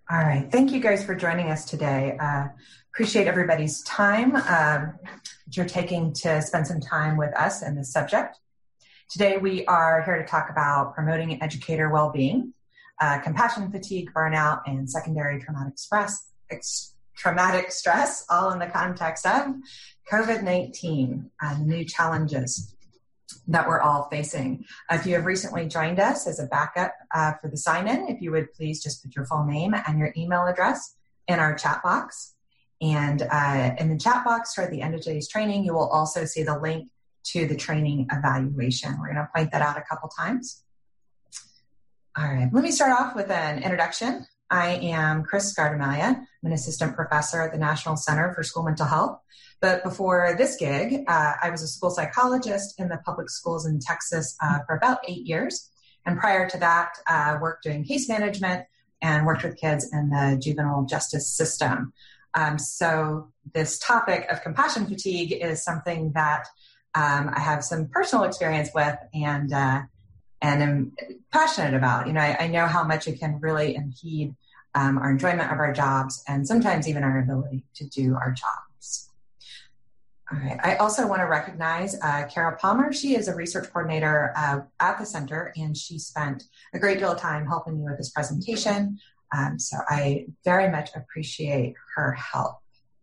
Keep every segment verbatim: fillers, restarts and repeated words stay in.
All right. Thank you guys for joining us today. Uh, appreciate everybody's time um, that you're taking to spend some time with us in this subject. Today we are here to talk about promoting educator well-being, uh, compassion fatigue, burnout, and secondary traumatic stress, ex- traumatic stress, all in the context of COVID nineteen and the new challenges that we're all facing. Uh, if you have recently joined us as a backup uh, for the sign-in, if you would please just put your full name and your email address in our chat box. And uh, in the chat box toward the end of today's training, you will also see the link to the training evaluation. We're going to point that out a couple times. All right, let me start off with an introduction. I am Chris Gardamalia. I'm an assistant professor at the National Center for School Mental Health. But before this gig, uh, I was a school psychologist in the public schools in Texas uh, for about eight years. And prior to that, uh, worked doing case management and worked with kids in the juvenile justice system. Um, so this topic of compassion fatigue is something that um, I have some personal experience with and uh, and am passionate about. You know, I, I know how much it can really impede um, our enjoyment of our jobs and sometimes even our ability to do our jobs. All right. I also want to recognize uh, Kara Palmer. She is a research coordinator uh, at the center, and she spent a great deal of time helping me with this presentation. Um, so I very much appreciate her help.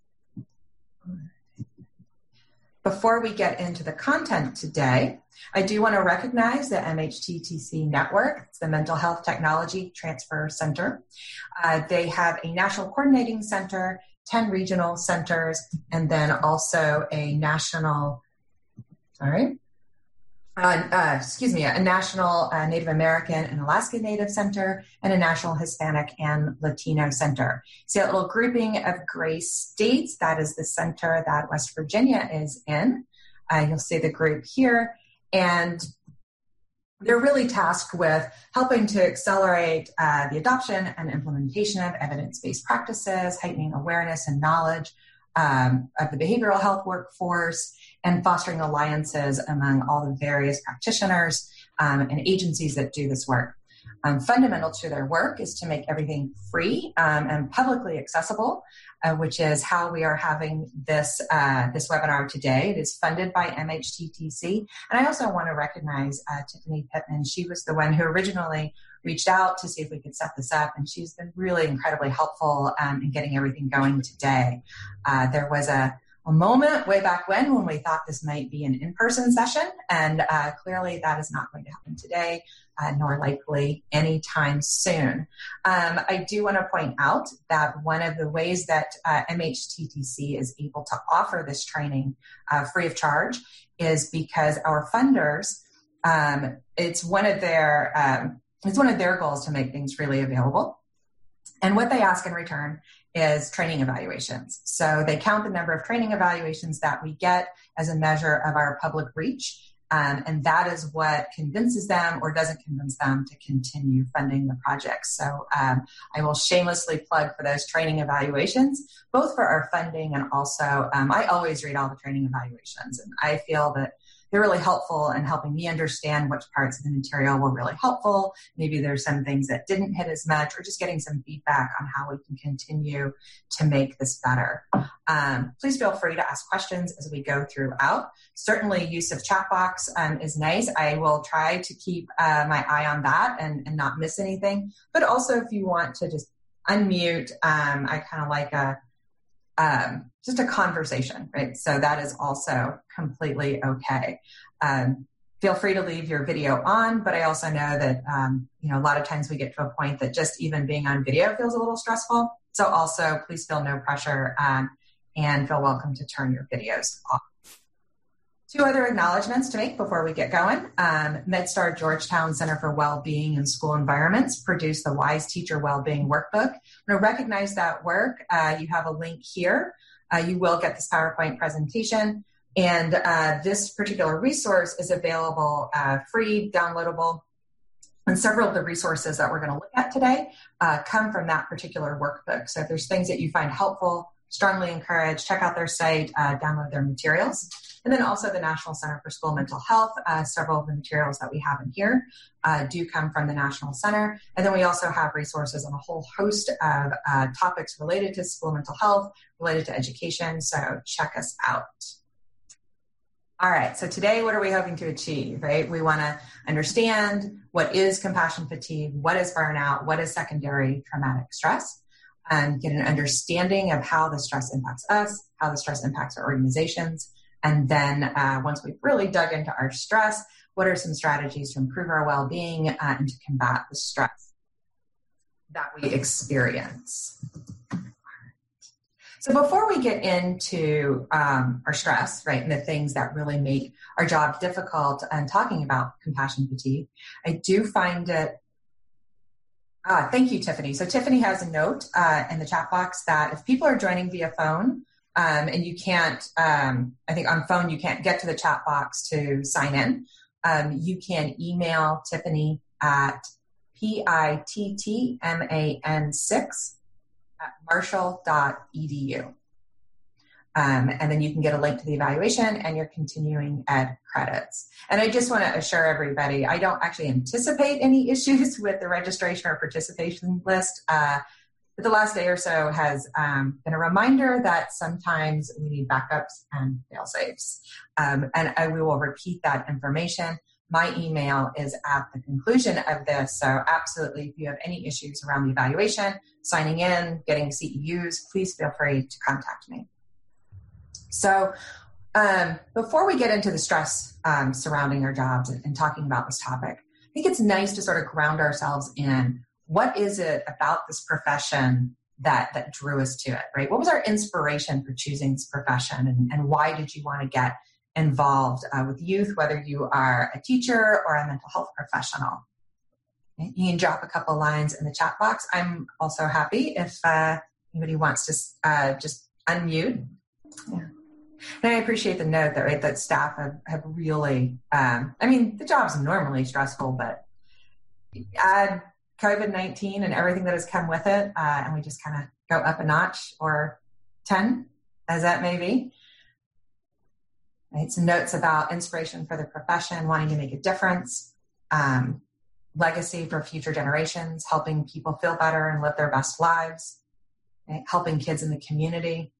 Before we get into the content today, I do want to recognize the M H T T C network. It's the Mental Health Technology Transfer Center. Uh, they have a national coordinating center, ten regional centers, and then also a national, sorry, uh, uh, excuse me, a national uh, Native American and Alaska Native Center, and a national Hispanic and Latino Center. See a little grouping of gray states. That is the center that West Virginia is in. Uh, you'll see the group here. And they're really tasked with helping to accelerate uh, the adoption and implementation of evidence-based practices, heightening awareness and knowledge um, of the behavioral health workforce, and fostering alliances among all the various practitioners um, and agencies that do this work. Um, fundamental to their work is to make everything free um, and publicly accessible, uh, which is how we are having this uh, this webinar today. It is funded by M H T T C. And I also want to recognize uh, Tiffany Pittman. She was the one who originally reached out to see if we could set this up, and she's been really incredibly helpful um, in getting everything going today. Uh, there was a a moment way back when when we thought this might be an in-person session, and uh, clearly that is not going to happen today, uh, nor likely anytime soon. Um, I do want to point out that one of the ways that uh, M H T T C is able to offer this training uh, free of charge is because our funders, um, it's one of their um, it's one of their goals to make things freely available. And what they ask in return is training evaluations. So they count the number of training evaluations that we get as a measure of our public reach. Um, and that is what convinces them or doesn't convince them to continue funding the project. So um, I will shamelessly plug for those training evaluations, both for our funding and also um, I always read all the training evaluations. And I feel that they're really helpful in helping me understand which parts of the material were really helpful. Maybe there's some things that didn't hit as much, or just getting some feedback on how we can continue to make this better. Um, please feel free to ask questions as we go throughout. Certainly use of chat box um, is nice. I will try to keep uh, my eye on that and, and not miss anything. But also if you want to just unmute, um, I kind of like a Um, just a conversation, right? So that is also completely okay. Um, feel free to leave your video on, but I also know that, um, you know, a lot of times we get to a point that just even being on video feels a little stressful. So also please feel no pressure um, and feel welcome to turn your videos off. Two other acknowledgments to make before we get going. Um, MedStar Georgetown Center for Wellbeing and School Environments produced the WISE Teacher Wellbeing Workbook. I'm going to recognize that work. Uh, you have a link here. Uh, you will get this PowerPoint presentation. And uh, this particular resource is available uh, free, downloadable. And several of the resources that we're going to look at today uh, come from that particular workbook. So if there's things that you find helpful, strongly encourage, check out their site, uh, download their materials. And then also the National Center for School Mental Health. Uh, several of the materials that we have in here uh, do come from the National Center. And then we also have resources on a whole host of uh, topics related to school mental health, related to education. So check us out. All right, so today, what are we hoping to achieve, right? We want to understand what is compassion fatigue, what is burnout, what is secondary traumatic stress, and get an understanding of how the stress impacts us, how the stress impacts our organizations. And then uh, once we've really dug into our stress, what are some strategies to improve our well-being uh, and to combat the stress that we experience? So before we get into um, our stress, right, and the things that really make our job difficult and talking about compassion fatigue, I do find it, ah, thank you, Tiffany. So Tiffany has a note uh, in the chat box that if people are joining via phone um, and you can't, um, I think on phone you can't get to the chat box to sign in, um, you can email Tiffany at P I T T M A N six at marshall dot e d u. Um, and then you can get a link to the evaluation and your continuing ed credits. And I just want to assure everybody, I don't actually anticipate any issues with the registration or participation list. Uh, but the last day or so has um, been a reminder that sometimes we need backups and fail-safes. Um, and I, we will repeat that information. My email is at the conclusion of this, so absolutely, if you have any issues around the evaluation, signing in, getting C E Us, please feel free to contact me. So um, before we get into the stress um, surrounding our jobs and, and talking about this topic, I think it's nice to sort of ground ourselves in what is it about this profession that, that drew us to it, right? What was our inspiration for choosing this profession, and, and why did you want to get involved uh, with youth, whether you are a teacher or a mental health professional? You can drop a couple lines in the chat box. I'm also happy if uh, anybody wants to uh, just unmute. Yeah. And I appreciate the note that, right, that staff have, have really, um, I mean, the job's normally stressful, but add COVID nineteen and everything that has come with it, uh, and we just kind of go up a notch or ten, as that may be. Right, some notes about inspiration for the profession, wanting to make a difference, um, legacy for future generations, helping people feel better and live their best lives, right, helping kids in the community.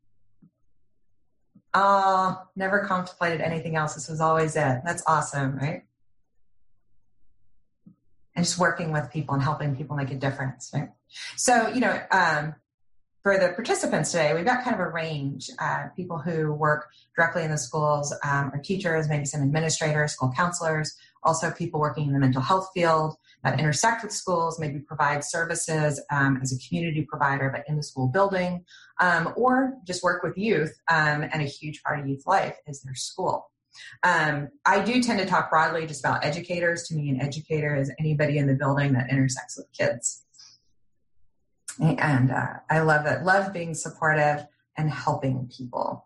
Oh, never contemplated anything else. This was always it. That's awesome, right? And just working with people and helping people make a difference, right? So, you know, um, for the participants today, we've got kind of a range. Uh, people who work directly in the schools um, are teachers, maybe some administrators, school counselors, also people working in the mental health field that intersect with schools, maybe provide services um, as a community provider, but in the school building, um, or just work with youth. Um, and a huge part of youth life is their school. Um, I do tend to talk broadly just about educators. To me, an educator is anybody in the building that intersects with kids. And uh, I love it. Love being supportive and helping people.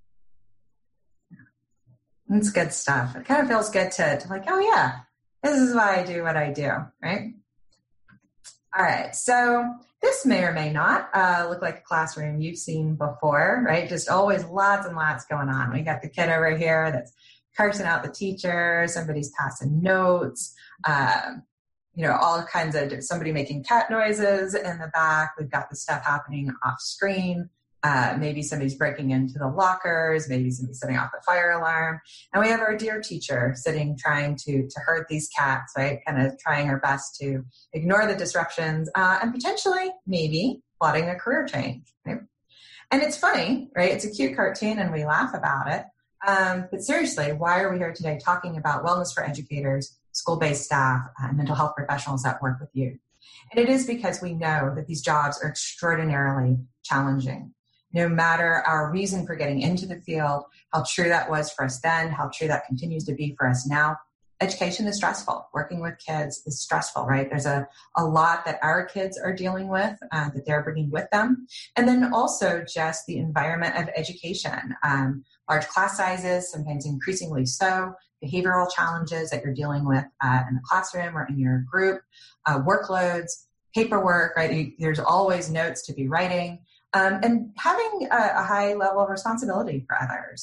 It's good stuff. It kind of feels good to, to like, oh yeah, this is why I do what I do, right? All right. So this may or may not uh, look like a classroom you've seen before, right? Just always lots and lots going on. We got the kid over here that's cursing out the teacher. Somebody's passing notes. Um, you know, all kinds of, somebody making cat noises in the back. We've got the stuff happening off screen. Uh, maybe somebody's breaking into the lockers. Maybe somebody's setting off the fire alarm. And we have our dear teacher sitting, trying to, to herd these cats, right? Kind of trying her best to ignore the disruptions uh, and potentially, maybe, plotting a career change, right? And it's funny, right? It's a cute cartoon and we laugh about it. Um, but seriously, why are we here today talking about wellness for educators, school-based staff, and mental health professionals that work with youth? And it is because we know that these jobs are extraordinarily challenging. No matter our reason for getting into the field, how true that was for us then, how true that continues to be for us now, education is stressful. Working with kids is stressful, right? There's a, a lot that our kids are dealing with uh, that they're bringing with them. And then also just the environment of education. Um, large class sizes, sometimes increasingly so, behavioral challenges that you're dealing with uh, in the classroom or in your group, uh, workloads, paperwork, right? There's always notes to be writing. Um, and having a, a high level of responsibility for others.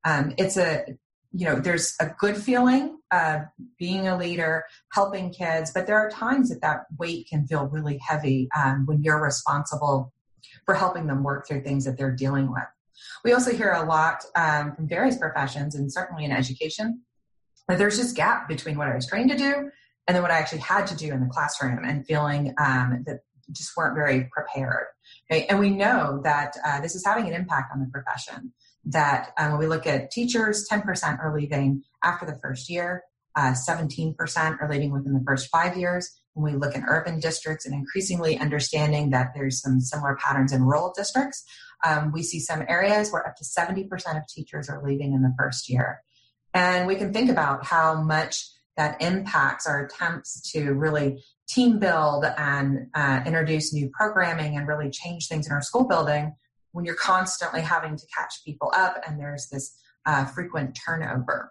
Um, it's a, you know, there's a good feeling uh, being a leader, helping kids, but there are times that that weight can feel really heavy um, when you're responsible for helping them work through things that they're dealing with. We also hear a lot um, from various professions, and certainly in education, that there's just gap between what I was trained to do and then what I actually had to do in the classroom, and feeling um, that just weren't very prepared. Okay? And we know that uh, this is having an impact on the profession. That um, when we look at teachers, ten percent are leaving after the first year, uh, seventeen percent are leaving within the first five years. When we look in urban districts, and increasingly understanding that there's some similar patterns in rural districts, um, we see some areas where up to seventy percent of teachers are leaving in the first year. And we can think about how much that impacts our attempts to really team build and uh, introduce new programming and really change things in our school building when you're constantly having to catch people up and there's this uh, frequent turnover.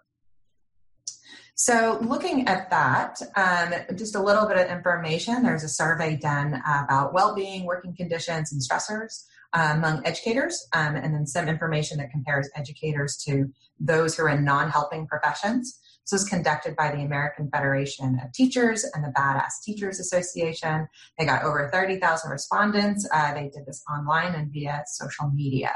So looking at that, um, just a little bit of information. There's a survey done about well-being, working conditions, and stressors uh, among educators, um, and then some information that compares educators to those who are in non-helping professions. This was conducted by the American Federation of Teachers and the Badass Teachers Association. They got over thirty thousand respondents. Uh, they did this online and via social media.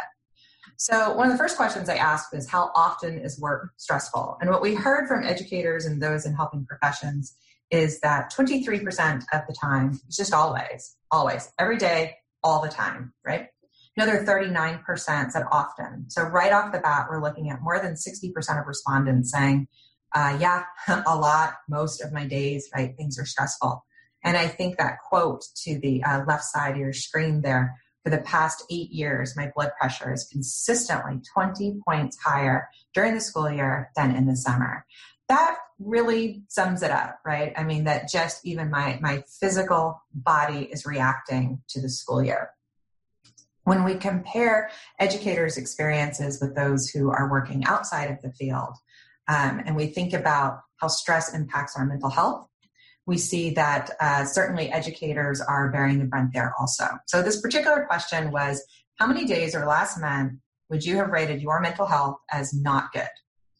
So one of the first questions I asked was, how often is work stressful? And what we heard from educators and those in helping professions is that twenty-three percent of the time, it's just always, always, every day, all the time, right? Another thirty-nine percent said often. So right off the bat, we're looking at more than sixty percent of respondents saying, uh, yeah, a lot, most of my days, right, things are stressful. And I think that quote to the uh, left side of your screen there, for the past eight years, my blood pressure is consistently twenty points higher during the school year than in the summer. That really sums it up, right? I mean, that just even my, my physical body is reacting to the school year. When we compare educators' experiences with those who are working outside of the field, um, and we think about how stress impacts our mental health, we see that uh, certainly educators are bearing the brunt there also. So this particular question was, how many days or last month would you have rated your mental health as not good?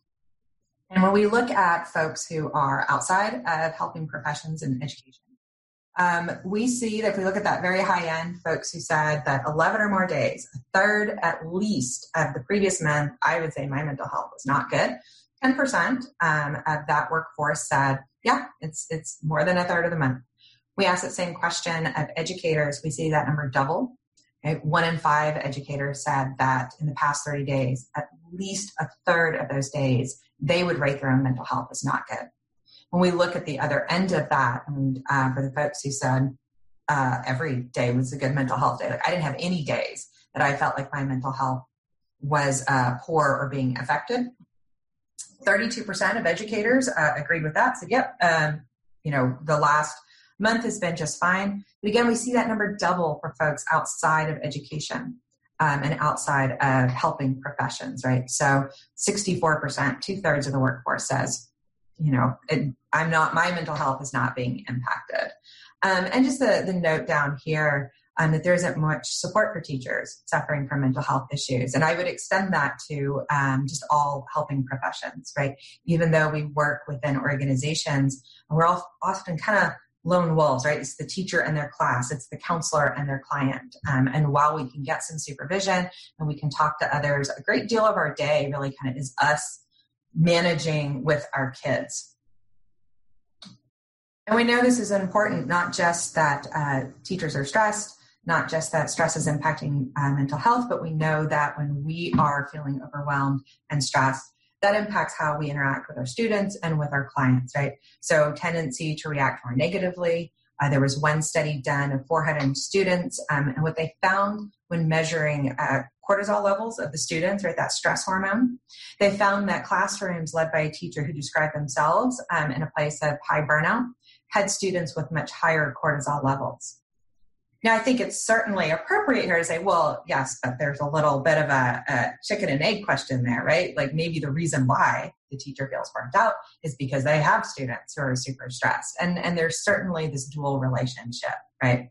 And when we look at folks who are outside of helping professions in education, um, we see that if we look at that very high end, folks who said that eleven or more days, a third at least of the previous month, I would say my mental health was not good. ten percent um, of that workforce said, yeah, it's it's more than a third of the month. We asked that same question of educators. We see that number double. Okay? One in five educators said that in the past thirty days, at least a third of those days, they would rate their own mental health as not good. When we look at the other end of that, and uh, for the folks who said uh, every day was a good mental health day, like I didn't have any days that I felt like my mental health was uh, poor or being affected. thirty-two percent of educators uh, agreed with that. Said, yep, um, you know, the last month has been just fine. But again, we see that number double for folks outside of education um, and outside of helping professions, right? So sixty-four percent, two thirds of the workforce says, you know, it, I'm not, my mental health is not being impacted. Um, and just the, the note down here, Um, that there isn't much support for teachers suffering from mental health issues. And I would extend that to um, just all helping professions, right? Even though we work within organizations, we're all often kind of lone wolves, right? It's the teacher and their class, it's the counselor and their client. Um, and while we can get some supervision and we can talk to others, a great deal of our day really kind of is us managing with our kids. And we know this is important, not just that uh, teachers are stressed, not just that stress is impacting uh, mental health, but we know that when we are feeling overwhelmed and stressed, that impacts how we interact with our students and with our clients, right? So tendency to react more negatively. Uh, there was one study done of four hundred students, um, and what they found when measuring uh, cortisol levels of the students, right, that stress hormone, they found that classrooms led by a teacher who described themselves um, in a place of high burnout had students with much higher cortisol levels. Now, I think it's certainly appropriate here to say, well, yes, but there's a little bit of a, a chicken and egg question there, right? Like maybe the reason why the teacher feels burnt out is because they have students who are super stressed. And, and there's certainly this dual relationship, right?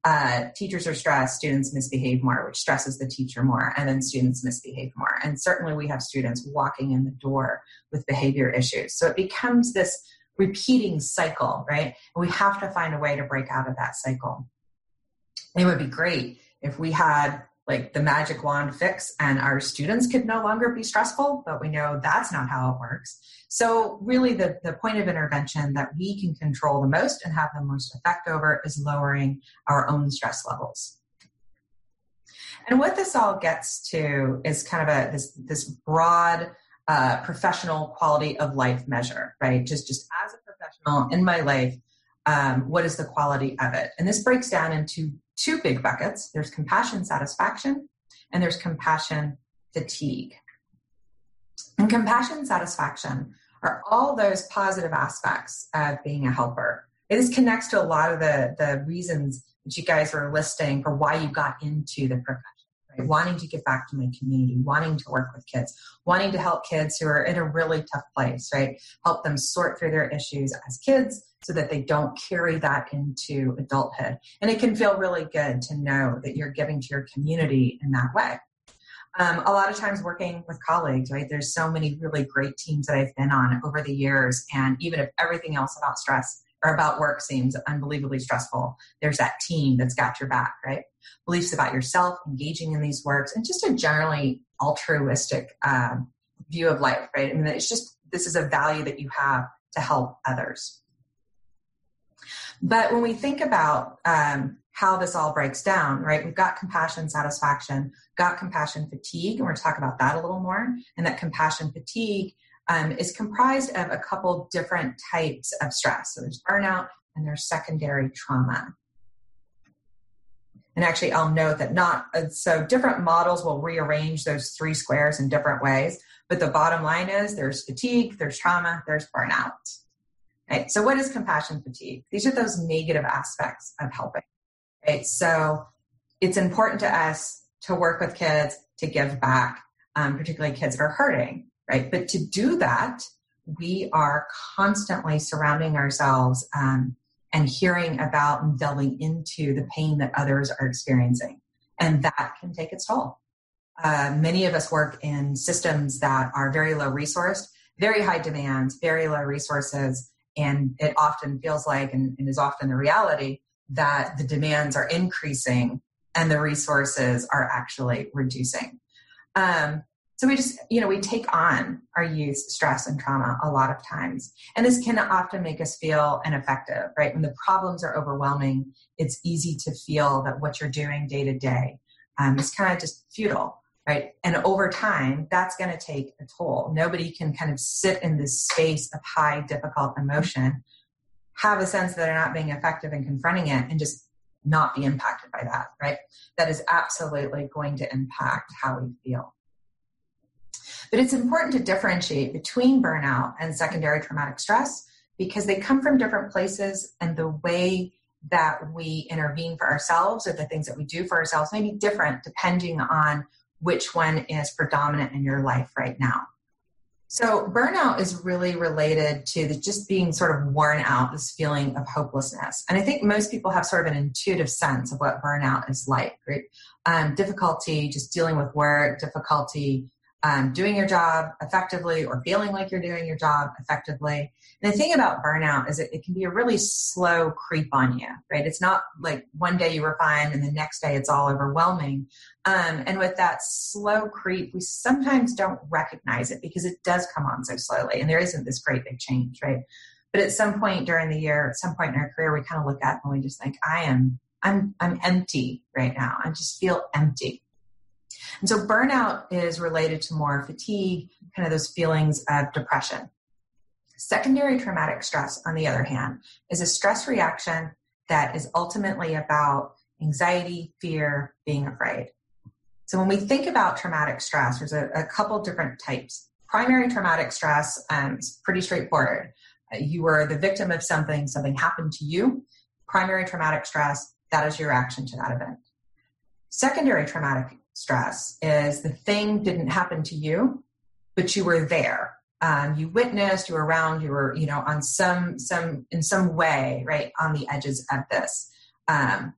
Uh, teachers are stressed, students misbehave more, which stresses the teacher more, and then students misbehave more. And certainly we have students walking in the door with behavior issues. So it becomes this repeating cycle, right? And we have to find a way to break out of that cycle. It would be great if we had like the magic wand fix and our students could no longer be stressful, but we know that's not how it works. So really the, the point of intervention that we can control the most and have the most effect over is lowering our own stress levels. And what this all gets to is kind of a this, this broad uh, professional quality of life measure, right? Just, just as a professional in my life, um, what is the quality of it? And this breaks down into two big buckets. There's compassion satisfaction and there's compassion fatigue. And compassion satisfaction are all those positive aspects of being a helper. This connects to a lot of the, the reasons that you guys were listing for why you got into the profession, right? Wanting to give back to my community, wanting to work with kids, wanting to help kids who are in a really tough place, right? Help them sort through their issues as kids so that they don't carry that into adulthood. And it can feel really good to know that you're giving to your community in that way. Um, a lot of times working with colleagues, right? There's so many really great teams that I've been on over the years. And even if everything else about stress or about work seems unbelievably stressful, there's that team that's got your back, right? Beliefs about yourself, engaging in these works, and just a generally altruistic um, view of life, right? I mean, it's just, this is a value that you have to help others. But when we think about um, how this all breaks down, right, we've got compassion satisfaction, got compassion fatigue, and we're going to talk about that a little more. And that compassion fatigue um, is comprised of a couple different types of stress. So there's burnout and there's secondary trauma. And actually, I'll note that not, so different models will rearrange those three squares in different ways. But the bottom line is there's fatigue, there's trauma, there's burnout. Right? So what is compassion fatigue? These are those negative aspects of helping. Right? So it's important to us to work with kids, to give back, um, particularly kids that are hurting. Right? But to do that, we are constantly surrounding ourselves um, and hearing about and delving into the pain that others are experiencing. And that can take its toll. Uh, many of us work in systems that are very low resourced, very high demands, very low resources. And it often feels like, and, and is often the reality, that the demands are increasing and the resources are actually reducing. Um, so we just, you know, we take on our youth stress and trauma a lot of times. And this can often make us feel ineffective, right? When the problems are overwhelming, it's easy to feel that what you're doing day to day um, is kind of just futile. Right. And over time, that's going to take a toll. Nobody can kind of sit in this space of high, difficult emotion, have a sense that they're not being effective in confronting it, and just not be impacted by that. Right. That is absolutely going to impact how we feel. But it's important to differentiate between burnout and secondary traumatic stress because they come from different places, and the way that we intervene for ourselves or the things that we do for ourselves may be different depending on which one is predominant in your life right now. So burnout is really related to the just being sort of worn out, this feeling of hopelessness. And I think most people have sort of an intuitive sense of what burnout is like, right? Um, difficulty just dealing with work, difficulty um, doing your job effectively or feeling like you're doing your job effectively. And the thing about burnout is it, it can be a really slow creep on you, right? It's not like one day you were fine and the next day it's all overwhelming. Um, and with that slow creep, we sometimes don't recognize it because it does come on so slowly and there isn't this great big change, right? But at some point during the year, at some point in our career, we kind of look at it and we just think, I am, I'm, I'm empty right now. I just feel empty. And so burnout is related to more fatigue, kind of those feelings of depression. Secondary traumatic stress, on the other hand, is a stress reaction that is ultimately about anxiety, fear, being afraid. So when we think about traumatic stress, there's a, a couple different types. Primary traumatic stress um, is pretty straightforward. Uh, you were the victim of something, something happened to you. Primary traumatic stress, that is your reaction to that event. Secondary traumatic stress is the thing didn't happen to you, but you were there. Um, you witnessed, you were around, you were, you know, on some, some, in some way, right, on the edges of this. Um,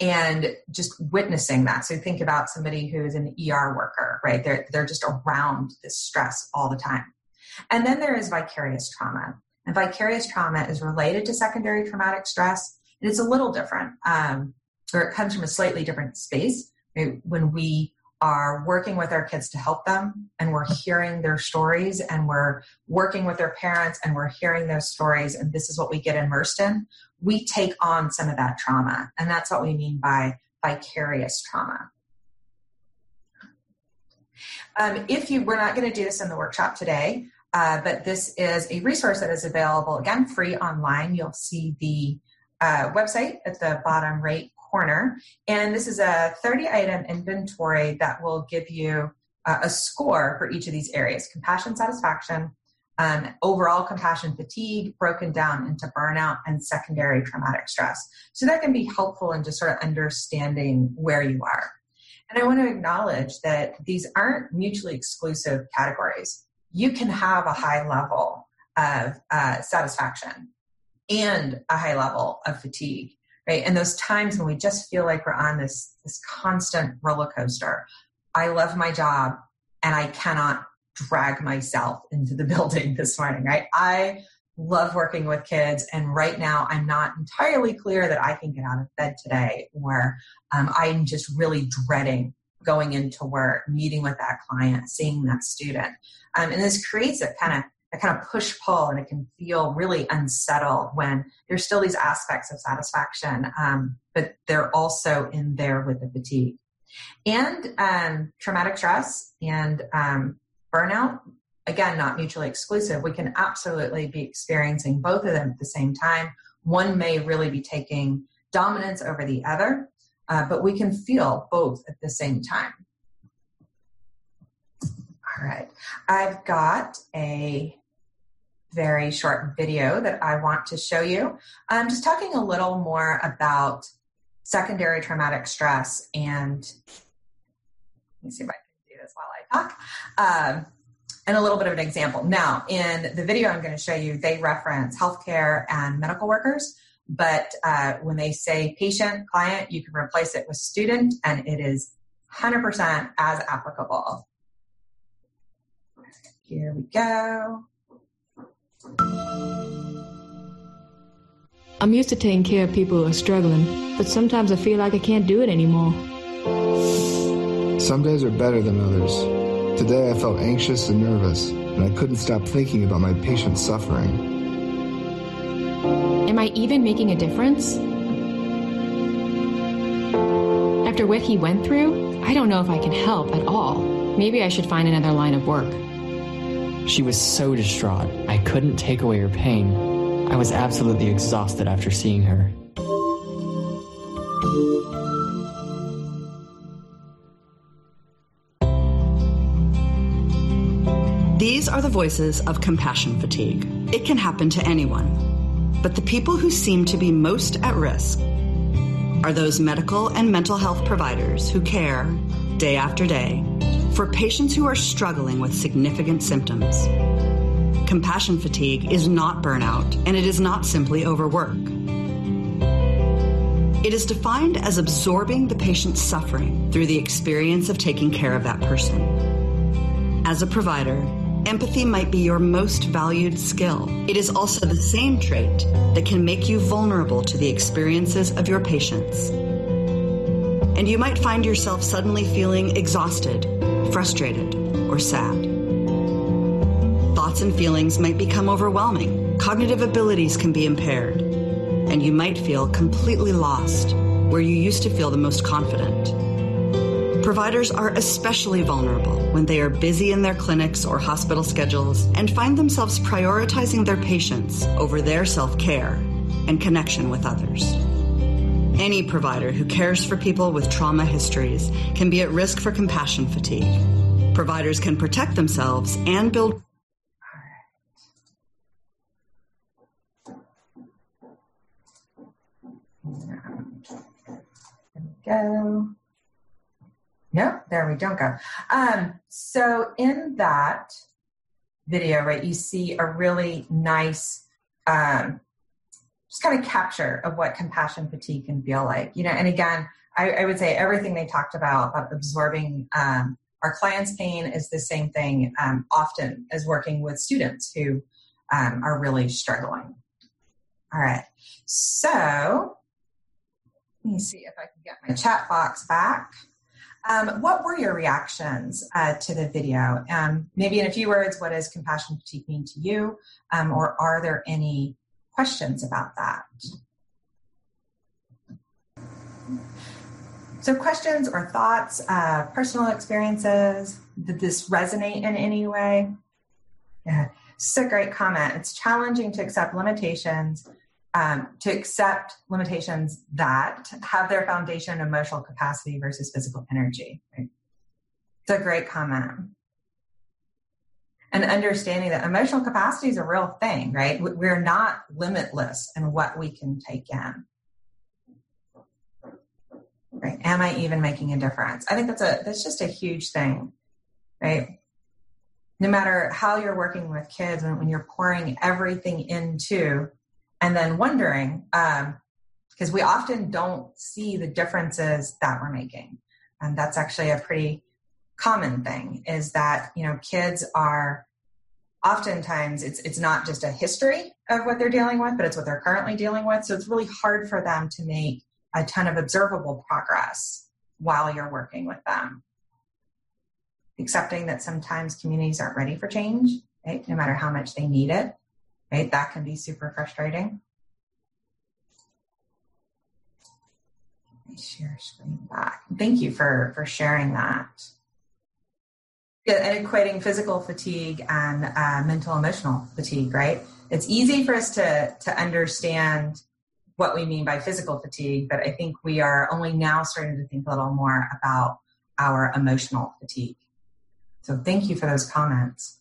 and just witnessing that. So think about somebody who's an E R worker, right? They're, they're just around this stress all the time. And then there is vicarious trauma. And vicarious trauma is related to secondary traumatic stress. And it's a little different, um, or it comes from a slightly different space. Right? When we are working with our kids to help them, and we're hearing their stories, and we're working with their parents, and we're hearing those stories, and this is what we get immersed in, we take on some of that trauma. And that's what we mean by vicarious trauma. Um, if you, we're not going to do this in the workshop today, uh, but this is a resource that is available, again, free online. You'll see the uh, website at the bottom right corner. And this is a thirty item inventory that will give you uh, a score for each of these areas: compassion satisfaction, um, overall compassion fatigue, broken down into burnout, and secondary traumatic stress. So that can be helpful in just sort of understanding where you are. And I want to acknowledge that these aren't mutually exclusive categories. You can have a high level of uh, satisfaction and a high level of fatigue. Right. And those times when we just feel like we're on this, this constant roller coaster. I love my job and I cannot drag myself into the building this morning. Right. I love working with kids. And right now I'm not entirely clear that I can get out of bed today, or um, I'm just really dreading going into work, meeting with that client, seeing that student. Um, and this creates a kind of a kind of push-pull, and it can feel really unsettled when there's still these aspects of satisfaction, um, but they're also in there with the fatigue. And um, traumatic stress and um, burnout, again, not mutually exclusive. We can absolutely be experiencing both of them at the same time. One may really be taking dominance over the other, uh, but we can feel both at the same time. All right. I've got a very short video that I want to show you. I'm just talking a little more about secondary traumatic stress, and let me see if I can do this while I talk, um, and a little bit of an example. Now, in the video I'm going to show you, they reference healthcare and medical workers, but uh, when they say patient, client, you can replace it with student, and it is one hundred percent as applicable. Here we go. I'm used to taking care of people who are struggling, but sometimes I feel like I can't do it anymore. Some days are better than others. Today I felt anxious and nervous, and I couldn't stop thinking about my patient's suffering. Am I even making a difference? After what he went through, I don't know if I can help at all. Maybe I should find another line of work. She was so distraught. I couldn't take away her pain. I was absolutely exhausted after seeing her. These are the voices of compassion fatigue. It can happen to anyone, but the people who seem to be most at risk are those medical and mental health providers who care, day after day, for patients who are struggling with significant symptoms. Compassion fatigue is not burnout, and it is not simply overwork. It is defined as absorbing the patient's suffering through the experience of taking care of that person. As a provider, empathy might be your most valued skill. It is also the same trait that can make you vulnerable to the experiences of your patients. And you might find yourself suddenly feeling exhausted, frustrated, or sad. Thoughts and feelings might become overwhelming. Cognitive abilities can be impaired. And you might feel completely lost where you used to feel the most confident. Providers are especially vulnerable when they are busy in their clinics or hospital schedules and find themselves prioritizing their patients over their self-care and connection with others. Any provider who cares for people with trauma histories can be at risk for compassion fatigue. Providers can protect themselves and build. There we go. No, there we don't go. Um, so in that video, right, you see a really nice um, just kind of capture of what compassion fatigue can feel like. You know, and again, I, I would say everything they talked about, about absorbing um, our clients' pain is the same thing um, often as working with students who um, are really struggling. All right, so let me see if I can get my chat box back. Um, what were your reactions uh, to the video? Um, maybe in a few words, what does compassion fatigue mean to you? Um, or are there any questions about that? So questions or thoughts, uh, personal experiences, did this resonate in any way? Yeah, it's a great comment. It's challenging to accept limitations, um, to accept limitations that have their foundation in emotional capacity versus physical energy. Right? It's a great comment. And understanding that emotional capacity is a real thing, right? We're not limitless in what we can take in. Right? Am I even making a difference? I think that's a that's just a huge thing, right? No matter how you're working with kids, when, when you're pouring everything into, and then wondering, um, because we often don't see the differences that we're making, and that's actually a pretty common thing. Is that you know kids are oftentimes it's it's not just a history of what they're dealing with, but it's what they're currently dealing with. So it's really hard for them to make a ton of observable progress while you're working with them. Accepting that sometimes communities aren't ready for change, right? No matter how much they need it, right? That can be super frustrating. Let me share screen back. Thank you for, for sharing that. Yeah, and equating physical fatigue and uh, mental emotional fatigue, right? It's easy for us to, to understand what we mean by physical fatigue, but I think we are only now starting to think a little more about our emotional fatigue. So thank you for those comments.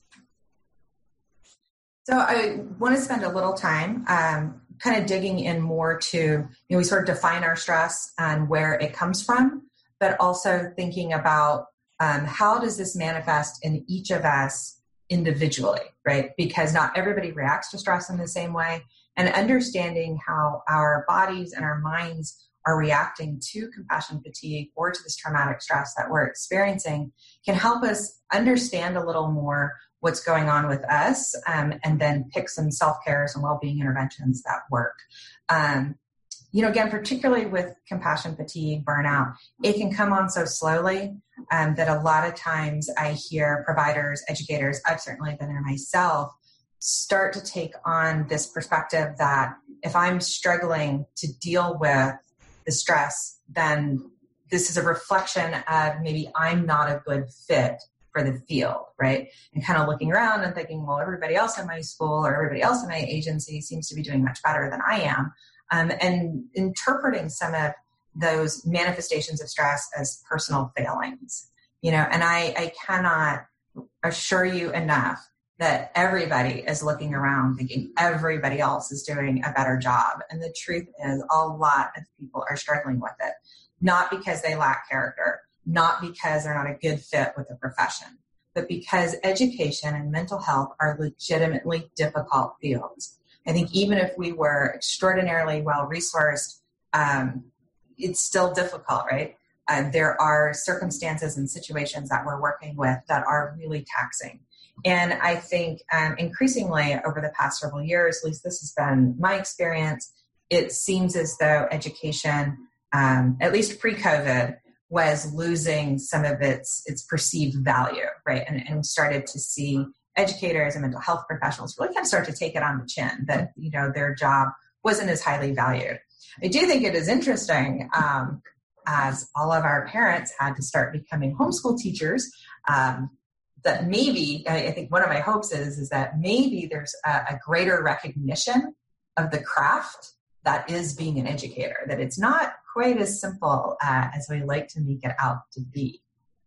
So I want to spend a little time um, kind of digging in more to, you know, we sort of define our stress and where it comes from, but also thinking about um, how does this manifest in each of us individually, right? Because not everybody reacts to stress in the same way. And understanding how our bodies and our minds are reacting to compassion fatigue or to this traumatic stress that we're experiencing can help us understand a little more what's going on with us, um, and then pick some self-care and well-being interventions that work. Um, you know, again, particularly with compassion fatigue, burnout, it can come on so slowly um, that a lot of times I hear providers, educators, I've certainly been there myself, start to take on this perspective that if I'm struggling to deal with the stress, then this is a reflection of maybe I'm not a good fit for the field, right? And kind of looking around and thinking, well, everybody else in my school or everybody else in my agency seems to be doing much better than I am. Um, and interpreting some of those manifestations of stress as personal failings, you know, and I, I cannot assure you enough that everybody is looking around thinking everybody else is doing a better job. And the truth is a lot of people are struggling with it, not because they lack character, not because they're not a good fit with the profession, but because education and mental health are legitimately difficult fields. I think even if we were extraordinarily well-resourced, um, it's still difficult, right? Uh, there are circumstances and situations that we're working with that are really taxing. And I think um, increasingly over the past several years, at least this has been my experience, it seems as though education, um, at least pre-COVID, was losing some of its its perceived value, right? And, and started to see educators and mental health professionals really kind of start to take it on the chin that, you know, their job wasn't as highly valued. I do think it is interesting, um, as all of our parents had to start becoming homeschool teachers, um, that maybe, I think one of my hopes is, is that maybe there's a, a greater recognition of the craft that is being an educator, that it's not quite as simple uh, as we like to make it out to be.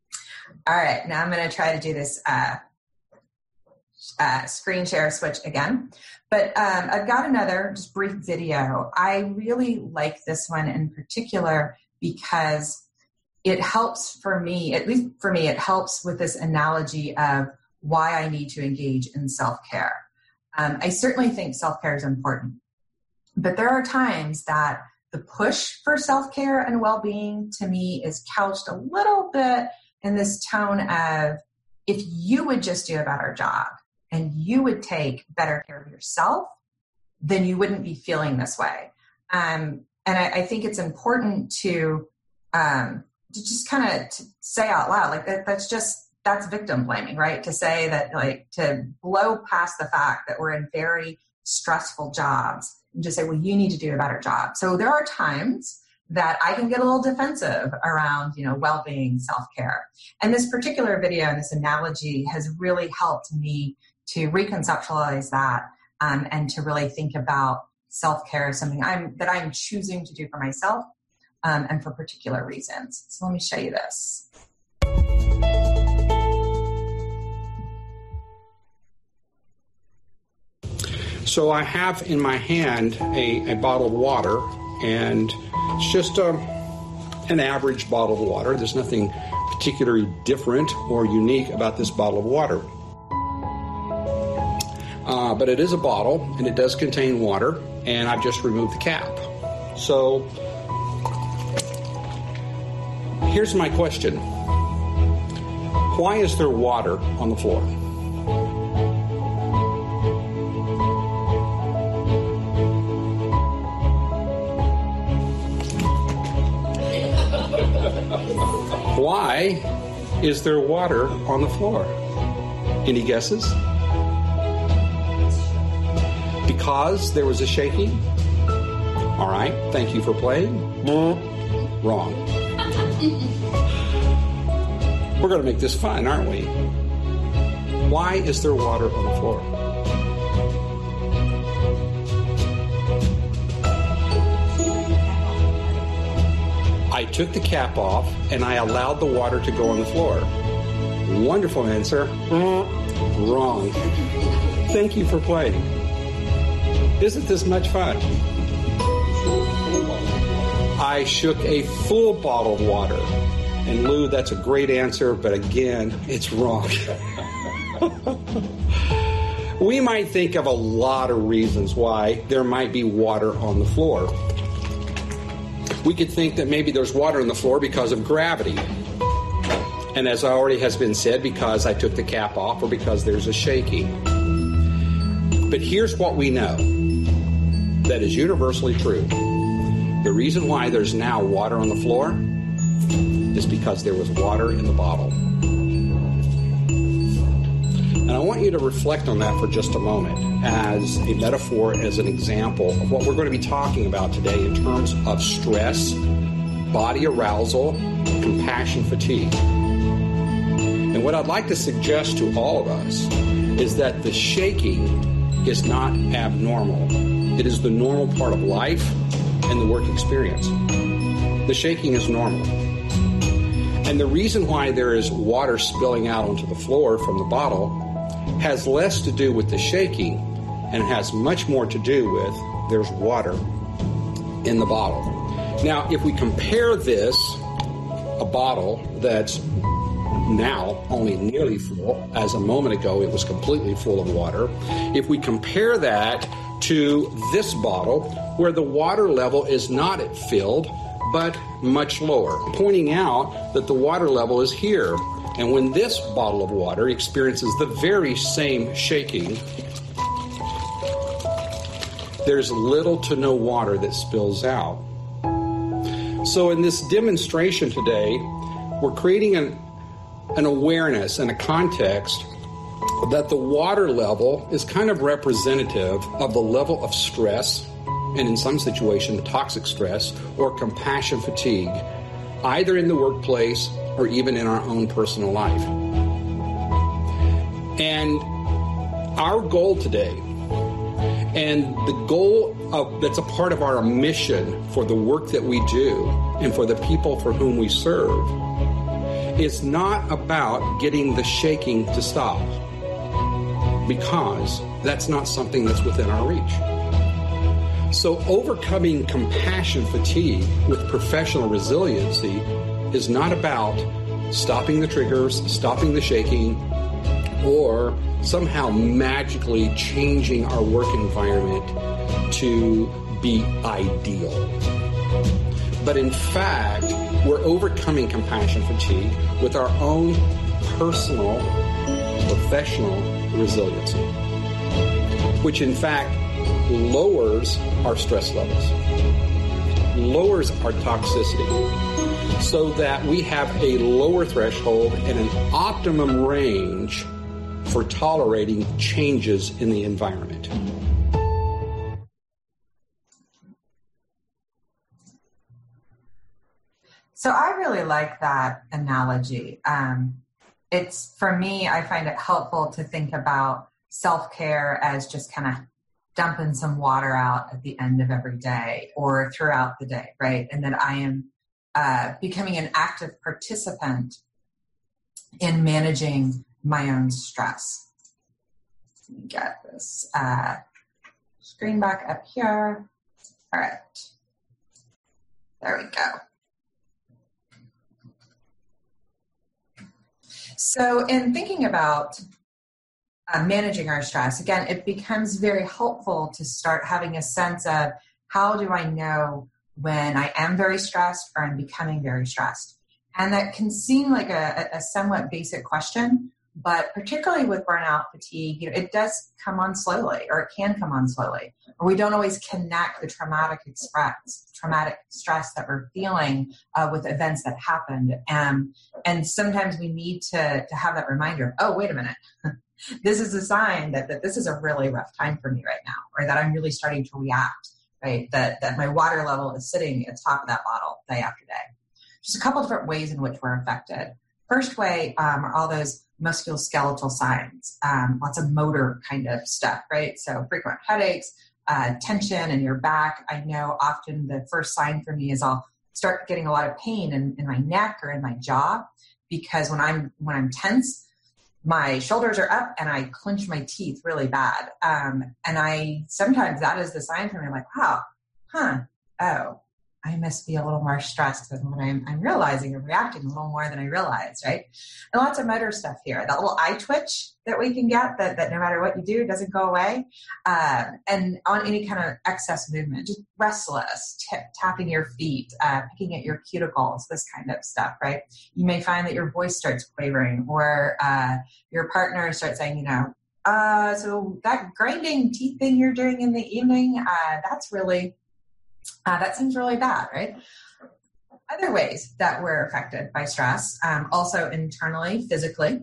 All right, now I'm going to try to do this uh, uh, screen share switch again. But um, I've got another just brief video. I really like this one in particular because it helps for me, at least for me, it helps with this analogy of why I need to engage in self-care. Um, I certainly think self-care is important. But there are times that the push for self-care and well-being to me is couched a little bit in this tone of, if you would just do a better job and you would take better care of yourself, then you wouldn't be feeling this way. Um, and I, I think it's important to, um, to just kind of say out loud, like that, that's just, that's victim blaming, right? To say that, like, to blow past the fact that we're in very stressful jobs and just say, well, you need to do a better job. So there are times that I can get a little defensive around, you know, well-being, self-care. And this particular video and this analogy has really helped me to reconceptualize that um, and to really think about self-care as something I'm that I'm choosing to do for myself um, and for particular reasons. So let me show you this. So I have in my hand a, a bottle of water, and it's just a, an average bottle of water. There's nothing particularly different or unique about this bottle of water. Uh, but it is a bottle, and it does contain water, and I've just removed the cap. So here's my question. Why is there water on the floor? Why is there water on the floor? Any guesses? Because there was a shaking? All right, thank you for playing. Wrong. We're going to make this fun, aren't we? Why is there water on the floor? I took the cap off and I allowed the water to go on the floor. Wonderful answer. Wrong. Thank you for playing. Isn't this much fun? I shook a full bottle of water. And Lou, that's a great answer, but again, it's wrong. We might think of a lot of reasons why there might be water on the floor. We could think that maybe there's water on the floor because of gravity. And as already has been said, because I took the cap off or because there's a shaking. But here's what we know that is universally true. The reason why there's now water on the floor is because there was water in the bottle. And I want you to reflect on that for just a moment as a metaphor, as an example of what we're going to be talking about today in terms of stress, body arousal, compassion fatigue. And what I'd like to suggest to all of us is that the shaking is not abnormal. It is the normal part of life and the work experience. The shaking is normal. And the reason why there is water spilling out onto the floor from the bottle has less to do with the shaking and has much more to do with there's water in the bottle. Now, if we compare this, a bottle that's now only nearly full, as a moment ago it was completely full of water, if we compare that to this bottle where the water level is not filled but much lower, pointing out that the water level is here. And when this bottle of water experiences the very same shaking, there's little to no water that spills out. So in this demonstration today, we're creating an, an awareness and a context that the water level is kind of representative of the level of stress, and in some situation, toxic stress or compassion fatigue, either in the workplace or even in our own personal life. And our goal today, and the goal of, that's a part of our mission for the work that we do and for the people for whom we serve, is not about getting the shaking to stop, because that's not something that's within our reach. So overcoming compassion fatigue with professional resiliency is not about stopping the triggers, stopping the shaking, or somehow magically changing our work environment to be ideal. But in fact, we're overcoming compassion fatigue with our own personal, professional resiliency, which in fact lowers our stress levels, lowers our toxicity, so that we have a lower threshold and an optimum range for tolerating changes in the environment. So I really like that analogy. Um, it's, for me, I find it helpful to think about self-care as just kind of dumping some water out at the end of every day or throughout the day, right? And that I am uh, becoming an active participant in managing my own stress. Let me get this uh, screen back up here. All right. There we go. So in thinking about uh, managing our stress, again, it becomes very helpful to start having a sense of how do I know when I am very stressed or I'm becoming very stressed? And that can seem like a, a somewhat basic question, but particularly with burnout fatigue, you know, it does come on slowly, or it can come on slowly. Or we don't always connect the traumatic express, traumatic stress that we're feeling uh, with events that happened. Um, and sometimes we need to, to have that reminder, oh, wait a minute, this is a sign that, that this is a really rough time for me right now, or that I'm really starting to react, right? That, that my water level is sitting at the top of that bottle day after day. Just a couple different ways in which we're affected. First way um, are all those musculoskeletal signs, um, lots of motor kind of stuff, right? So frequent headaches, uh, tension in your back. I know often the first sign for me is I'll start getting a lot of pain in, in my neck or in my jaw, because when I'm when I'm tense, my shoulders are up and I clench my teeth really bad. Um, and I sometimes that is the sign for me. I'm like, wow, huh, oh. I must be a little more stressed than when I'm, I'm realizing or reacting a little more than I realize, right? And lots of motor stuff here. That little eye twitch that we can get that, that no matter what you do, it doesn't go away. Um, and on any kind of excess movement, just restless, tip, tapping your feet, uh, picking at your cuticles, this kind of stuff, right? You may find that your voice starts quavering, or uh, your partner starts saying, you know, uh, so that grinding teeth thing you're doing in the evening, uh, that's really... Uh, that seems really bad, right? Other ways that we're affected by stress, um, also internally, physically.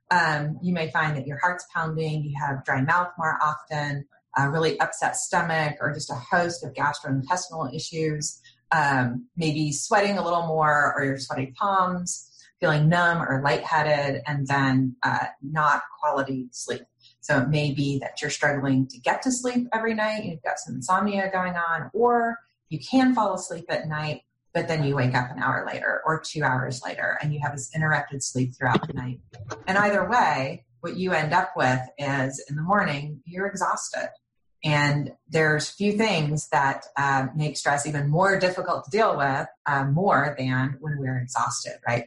Um, you may find that your heart's pounding, you have dry mouth more often, a really upset stomach, or just a host of gastrointestinal issues, um, maybe sweating a little more, or your sweaty palms, feeling numb or lightheaded, and then uh, not quality sleep. So it may be that you're struggling to get to sleep every night, you've got some insomnia going on, or you can fall asleep at night, but then you wake up an hour later or two hours later and you have this interrupted sleep throughout the night. And either way, what you end up with is in the morning, you're exhausted. And there's few things that uh, make stress even more difficult to deal with, uh, more than when we're exhausted, right?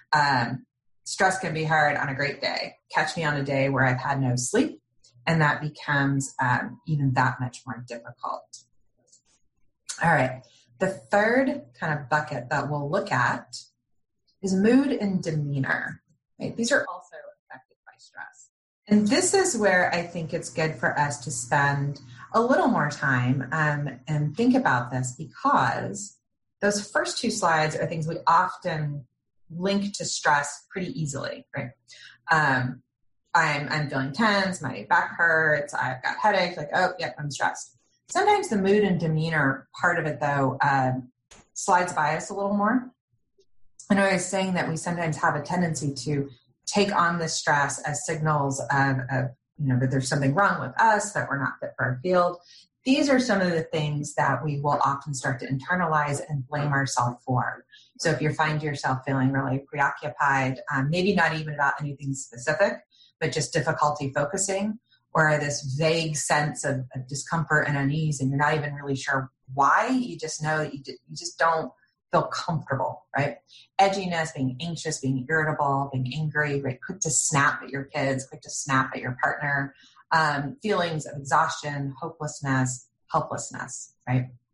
Um, stress can be hard on a great day. Catch me on a day where I've had no sleep, and that becomes um, even that much more difficult. All right. The third kind of bucket that we'll look at is mood and demeanor. Right? These are also affected by stress. And this is where I think it's good for us to spend a little more time um, and think about this, because those first two slides are things we often link to stress pretty easily, right? Um, I'm, I'm feeling tense, my back hurts, I've got headaches, like, oh, yep, I'm stressed. Sometimes the mood and demeanor part of it, though, um, slides by us a little more. And I was saying that we sometimes have a tendency to take on this stress as signals of, of, you know, that there's something wrong with us, that we're not fit for our field. These are some of the things that we will often start to internalize and blame ourselves for. So if you find yourself feeling really preoccupied, um, maybe not even about anything specific, but just difficulty focusing, or this vague sense of, of discomfort and unease, and you're not even really sure why, you just know that you, d- you just don't feel comfortable, right? Edginess, being anxious, being irritable, being angry, right? Quick to snap at your kids, quick to snap at your partner, um, feelings of exhaustion, hopelessness, helplessness, right?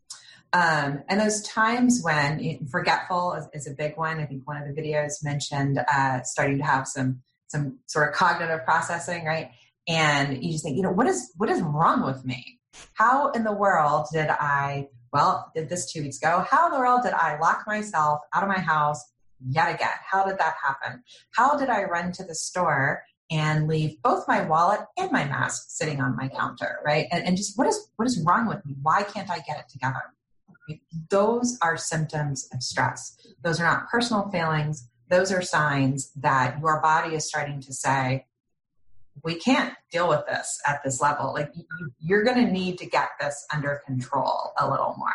Um, and those times when forgetful is, is a big one. I think one of the videos mentioned uh, starting to have some some sort of cognitive processing, right? And you just think, you know, what is what is wrong with me? How in the world did I, well, did this two weeks ago, how in the world did I lock myself out of my house yet again? How did that happen? How did I run to the store and leave both my wallet and my mask sitting on my counter, right? And, and just what is what is wrong with me? Why can't I get it together? Those are symptoms of stress. Those are not personal failings. Those are signs that your body is starting to say, we can't deal with this at this level. Like you, you're going to need to get this under control a little more.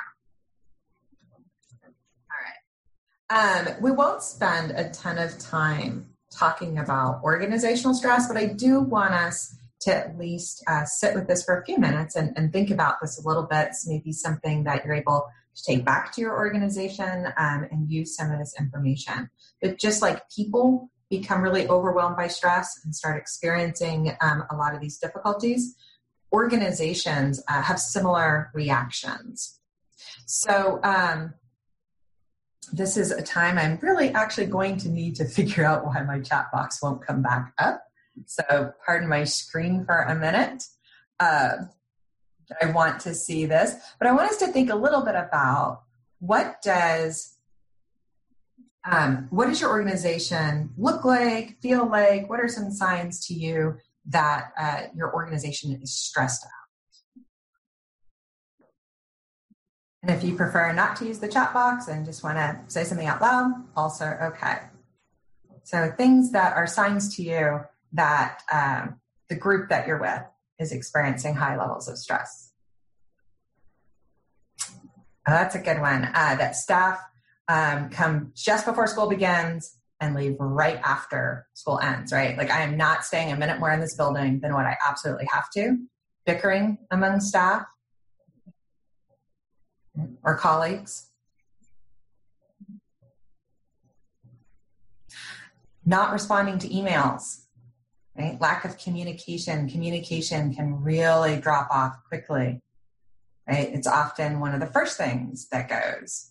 All right. Um, we won't spend a ton of time talking about organizational stress, but I do want us to at least uh, sit with this for a few minutes and, and think about this a little bit. It's maybe something that you're able to take back to your organization um, and use some of this information. But just like people become really overwhelmed by stress and start experiencing um, a lot of these difficulties, organizations uh, have similar reactions. So um, this is a time I'm really actually going to need to figure out why my chat box won't come back up. So pardon my screen for a minute. Uh, I want to see this, but I want us to think a little bit about what does um, what does your organization look like, feel like? What are some signs to you that uh, your organization is stressed out? And if you prefer not to use the chat box and just want to say something out loud, also okay. So things that are signs to you that um, the group that you're with is experiencing high levels of stress. Oh, that's a good one. Uh, that staff um, come just before school begins and leave right after school ends, right? Like I am not staying a minute more in this building than what I absolutely have to. Bickering among staff or colleagues. Not responding to emails. Right? Lack of communication. Communication can really drop off quickly. Right? It's often one of the first things that goes.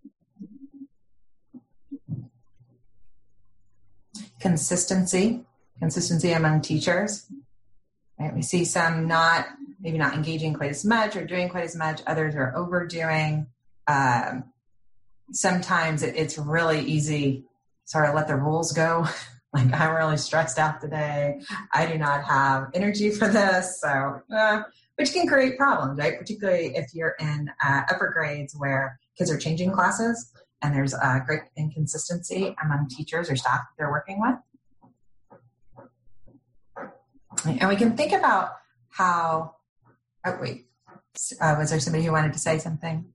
Consistency. Consistency among teachers. Right? We see some not, maybe not engaging quite as much or doing quite as much. Others are overdoing. Um, sometimes it, it's really easy to sort of let the rules go. Like, I'm really stressed out today. I do not have energy for this. So, uh, which can create problems, right? Particularly if you're in uh, upper grades where kids are changing classes and there's a great inconsistency among teachers or staff that they're working with. And we can think about how, oh, wait, uh, was there somebody who wanted to say something?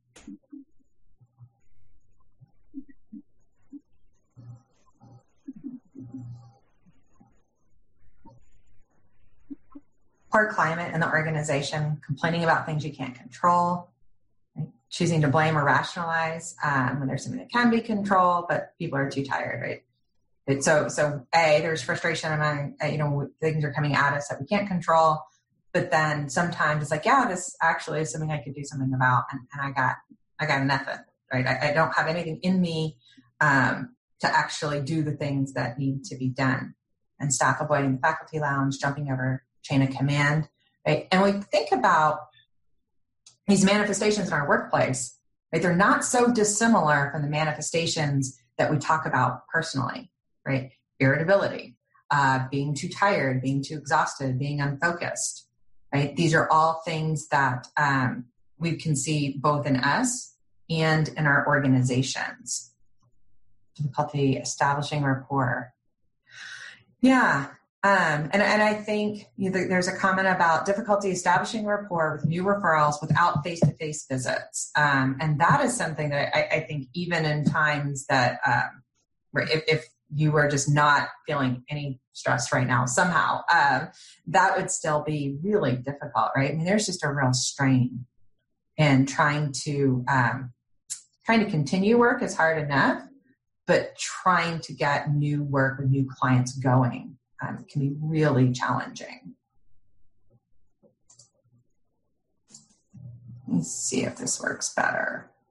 Poor climate in the organization, complaining about things you can't control, right? Choosing to blame or rationalize um, when there's something that can be controlled, but people are too tired, right? It, so, so A, there's frustration among, uh, you know, things are coming at us that we can't control, but then sometimes it's like, yeah, this actually is something I could do something about, and, and I got, I got nothing, right? I, I don't have anything in me um, to actually do the things that need to be done. And staff avoiding the faculty lounge, jumping over chain of command, right? And we think about these manifestations in our workplace, right? They're not so dissimilar from the manifestations that we talk about personally, right? Irritability, uh, being too tired, being too exhausted, being unfocused, right? These are all things that um, we can see both in us and in our organizations. Difficulty establishing rapport. Yeah. Um, and, and I think you know, there's a comment about difficulty establishing rapport with new referrals without face-to-face visits. Um, and that is something that I, I think even in times that um, if, if you were just not feeling any stress right now somehow, um, that would still be really difficult, right? I mean, there's just a real strain in trying to, um, trying to continue work is hard enough, but trying to get new work with new clients going Um, can be really challenging. Let me see if this works better.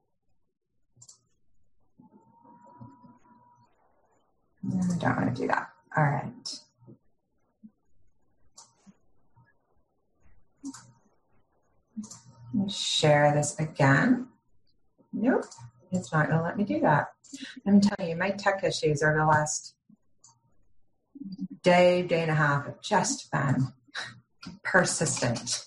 I don't want to do that. All right. Let me share this again. Nope, it's not going to let me do that. I'm telling you, my tech issues over the last day, day and a half have just been persistent.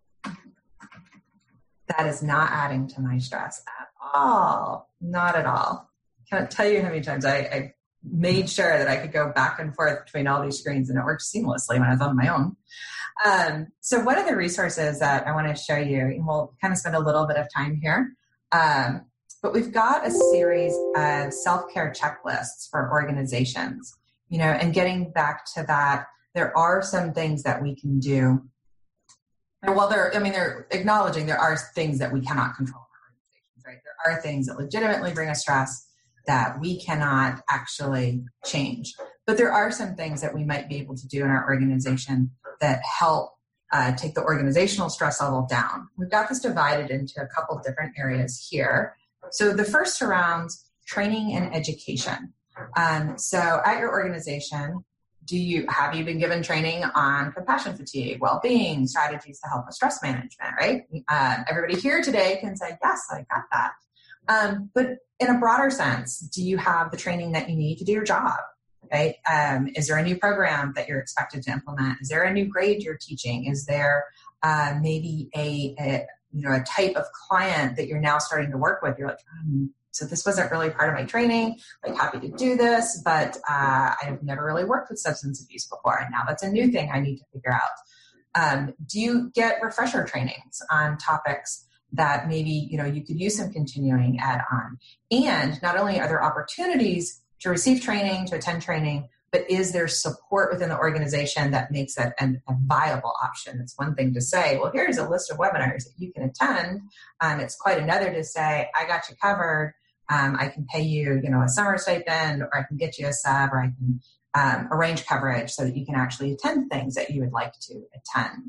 That is not adding to my stress at all. Not at all. Can't tell you how many times I, I made sure that I could go back and forth between all these screens, and it worked seamlessly when I was on my own. Um, so one of the resources that I want to show you, and we'll kind of spend a little bit of time here, um, but we've got a series of self-care checklists for organizations, you know, and getting back to that, there are some things that we can do. And while they're, I mean, they're acknowledging there are things that we cannot control in our organizations, right? There are things that legitimately bring us stress that we cannot actually change. But there are some things that we might be able to do in our organization that help uh, take the organizational stress level down. We've got this divided into a couple different areas here. So the first surrounds training and education. Um, so at your organization, do you have you been given training on compassion fatigue, well-being, strategies to help with stress management, right? Uh, everybody here today can say, yes, I got that. Um, but in a broader sense, do you have the training that you need to do your job, right? Um, is there a new program that you're expected to implement? Is there a new grade you're teaching? Is there uh, maybe a, a you know a type of client that you're now starting to work with? You're like, um, so this wasn't really part of my training, like happy to do this, but uh, I've never really worked with substance abuse before, and now that's a new thing I need to figure out. Um, do you get refresher trainings on topics that maybe, you know, you could use some continuing ed on? And not only are there opportunities to receive training, to attend training, but is there support within the organization that makes it an, a viable option? It's one thing to say, well, here's a list of webinars that you can attend. Um, it's quite another to say, I got you covered. Um, I can pay you, you know, a summer stipend, or I can get you a sub, or I can um, arrange coverage so that you can actually attend things that you would like to attend.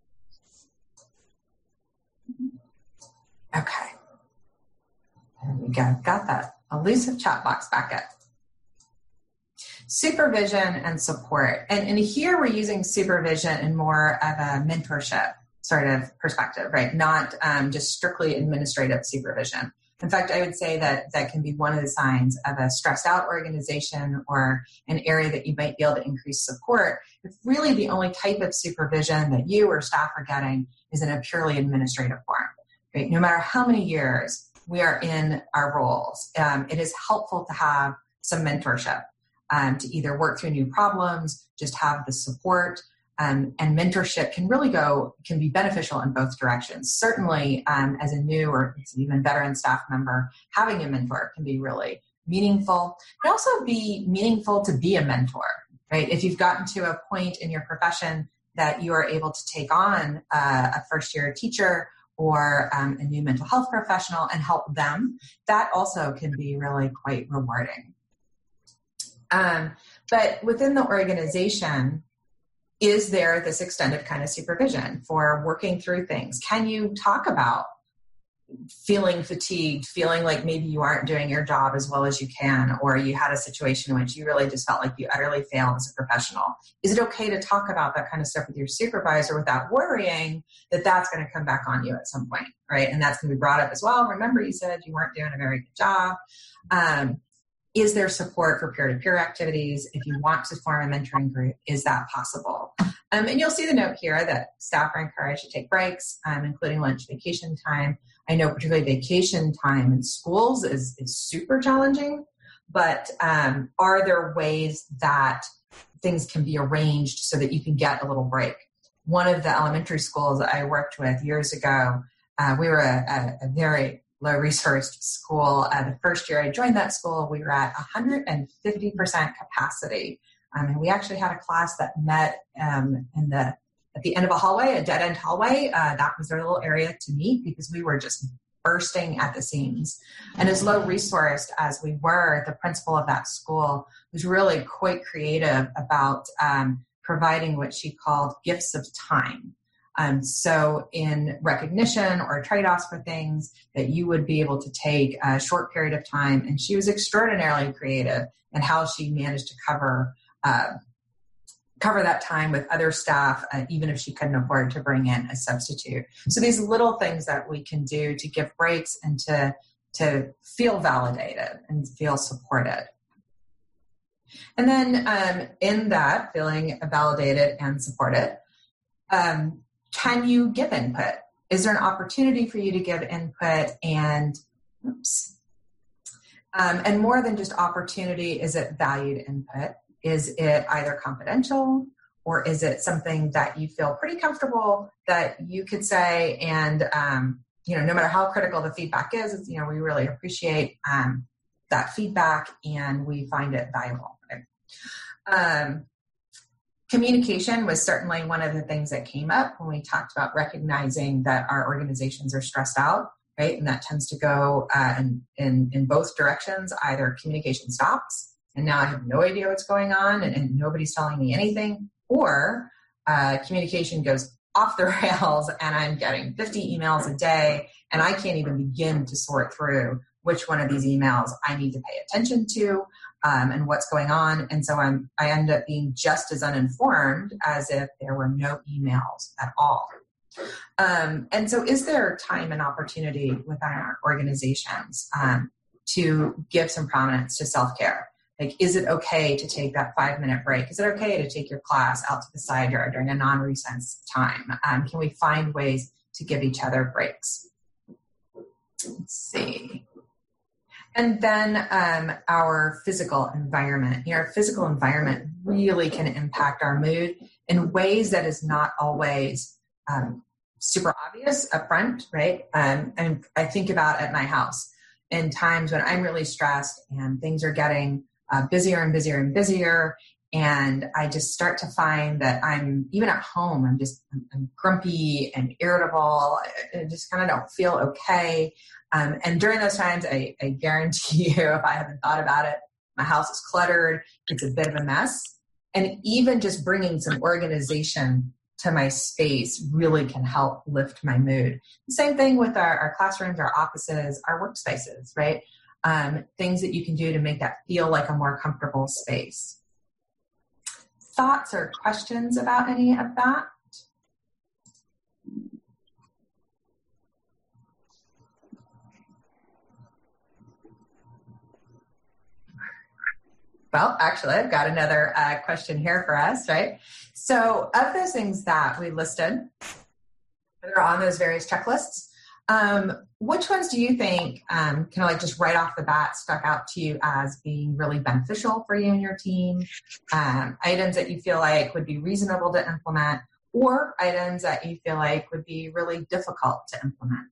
Okay. There we go. Got that elusive chat box back up. Supervision and support. And, and here we're using supervision in more of a mentorship sort of perspective, right? Not um, just strictly administrative supervision. In fact, I would say that that can be one of the signs of a stressed out organization or an area that you might be able to increase support. If really the only type of supervision that you or staff are getting is in a purely administrative form, right? No matter how many years we are in our roles, um, it is helpful to have some mentorship, um, to either work through new problems, just have the support. Um, and mentorship can really go, can be beneficial in both directions. Certainly, um, as a new or even veteran staff member, having a mentor can be really meaningful. It can also be meaningful to be a mentor, right? If you've gotten to a point in your profession that you are able to take on uh, a first-year teacher or um, a new mental health professional and help them, that also can be really quite rewarding. Um, but within the organization, is there this extended kind of supervision for working through things? Can you talk about feeling fatigued, feeling like maybe you aren't doing your job as well as you can, or you had a situation in which you really just felt like you utterly failed as a professional? Is it okay to talk about that kind of stuff with your supervisor without worrying that that's going to come back on you at some point, right? And that's going to be brought up as well. Remember, you said you weren't doing a very good job. Um, Is there support for peer-to-peer activities? If you want to form a mentoring group, is that possible? Um, and you'll see the note here that staff are encouraged to take breaks, um, including lunch, vacation time. I know particularly vacation time in schools is, is super challenging, but um, are there ways that things can be arranged so that you can get a little break? One of the elementary schools that I worked with years ago, uh, we were a, a, a very low-resourced school. Uh, the first year I joined that school, we were at one hundred fifty percent capacity. Um, and we actually had a class that met um, in the at the end of a hallway, a dead-end hallway. Uh, that was their little area to meet because we were just bursting at the seams. And as low-resourced as we were, the principal of that school was really quite creative about um, providing what she called gifts of time. Um, so in recognition or trade-offs for things, that you would be able to take a short period of time. And she was extraordinarily creative in how she managed to cover uh, cover that time with other staff, uh, even if she couldn't afford to bring in a substitute. So these little things that we can do to give breaks and to to feel validated and feel supported. And then um, in that, feeling validated and supported, um, can you give input? Is there an opportunity for you to give input? And oops. Um, and more than just opportunity, is it valued input? Is it either confidential, or is it something that you feel pretty comfortable that you could say, and um, you know, no matter how critical the feedback is, you know, we really appreciate um, that feedback and we find it valuable. Right? Um, Communication was certainly one of the things that came up when we talked about recognizing that our organizations are stressed out, right? And that tends to go uh, in, in, in both directions. Either communication stops, and now I have no idea what's going on, and, and nobody's telling me anything, or uh, communication goes off the rails, and I'm getting fifty emails a day, and I can't even begin to sort through which one of these emails I need to pay attention to. Um, and what's going on. And so I'm, I end up being just as uninformed as if there were no emails at all. Um, and so is there time and opportunity within our organizations um, to give some prominence to self-care? Like, is it okay to take that five minute break? Is it okay to take your class out to the side yard during a non-recess time? Um, can we find ways to give each other breaks? Let's see. And then um, our physical environment. You know, our physical environment really can impact our mood in ways that is not always um, super obvious up front, right? Um, and I think about at my house in times when I'm really stressed and things are getting uh, busier and busier and busier, and I just start to find that I'm, even at home, I'm just I'm, I'm grumpy and irritable. I, I just kind of don't feel okay. Um, and during those times, I, I guarantee you, if I haven't thought about it, my house is cluttered. It's a bit of a mess. And even just bringing some organization to my space really can help lift my mood. The same thing with our, our classrooms, our offices, our workspaces, right? Um, things that you can do to make that feel like a more comfortable space. Thoughts or questions about any of that? Well, actually, I've got another uh, question here for us, right? So of those things that we listed that are on those various checklists, um, which ones do you think um, kind of like just right off the bat stuck out to you as being really beneficial for you and your team? Um, items that you feel like would be reasonable to implement, or items that you feel like would be really difficult to implement?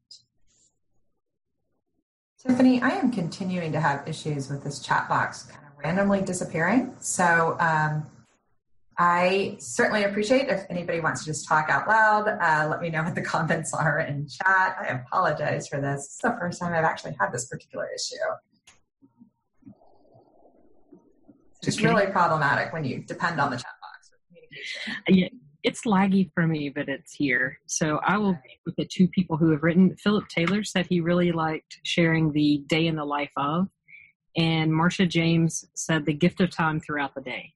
Tiffany, I am continuing to have issues with this chat box kind of randomly disappearing. So um, I certainly appreciate if anybody wants to just talk out loud. Uh, let me know what the comments are in chat. I apologize for this. It's the first time I've actually had this particular issue. It's really problematic when you depend on the chat box for communication. Yeah, it's laggy for me, but it's here. So I will speak with the two people who have written. Philip Taylor said he really liked sharing the day in the life of. And Marcia James said the gift of time throughout the day.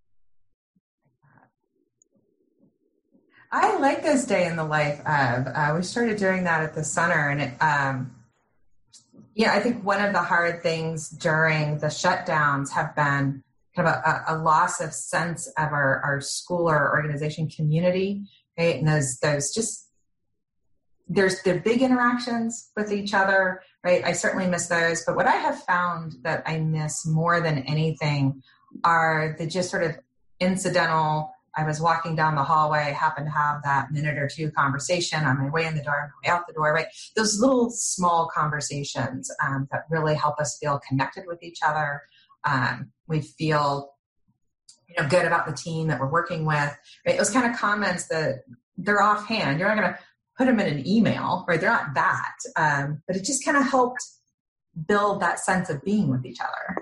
I like this day in the life of. Uh, we started doing that at the center, and it, um, yeah, I think one of the hard things during the shutdowns have been kind of a, a loss of sense of our, our school or organization community, right? And those those just there's the big interactions with each other, right? I certainly miss those. But what I have found that I miss more than anything are the just sort of incidental, I was walking down the hallway, happened to have that minute or two conversation on my way in the door, on my way out the door, right? Those little small conversations um, that really help us feel connected with each other. Um, we feel, you know, good about the team that we're working with, right? Those kind of comments that they're offhand. You're not going to put them in an email, right? They're not that. Um, but it just kind of helped build that sense of being with each other.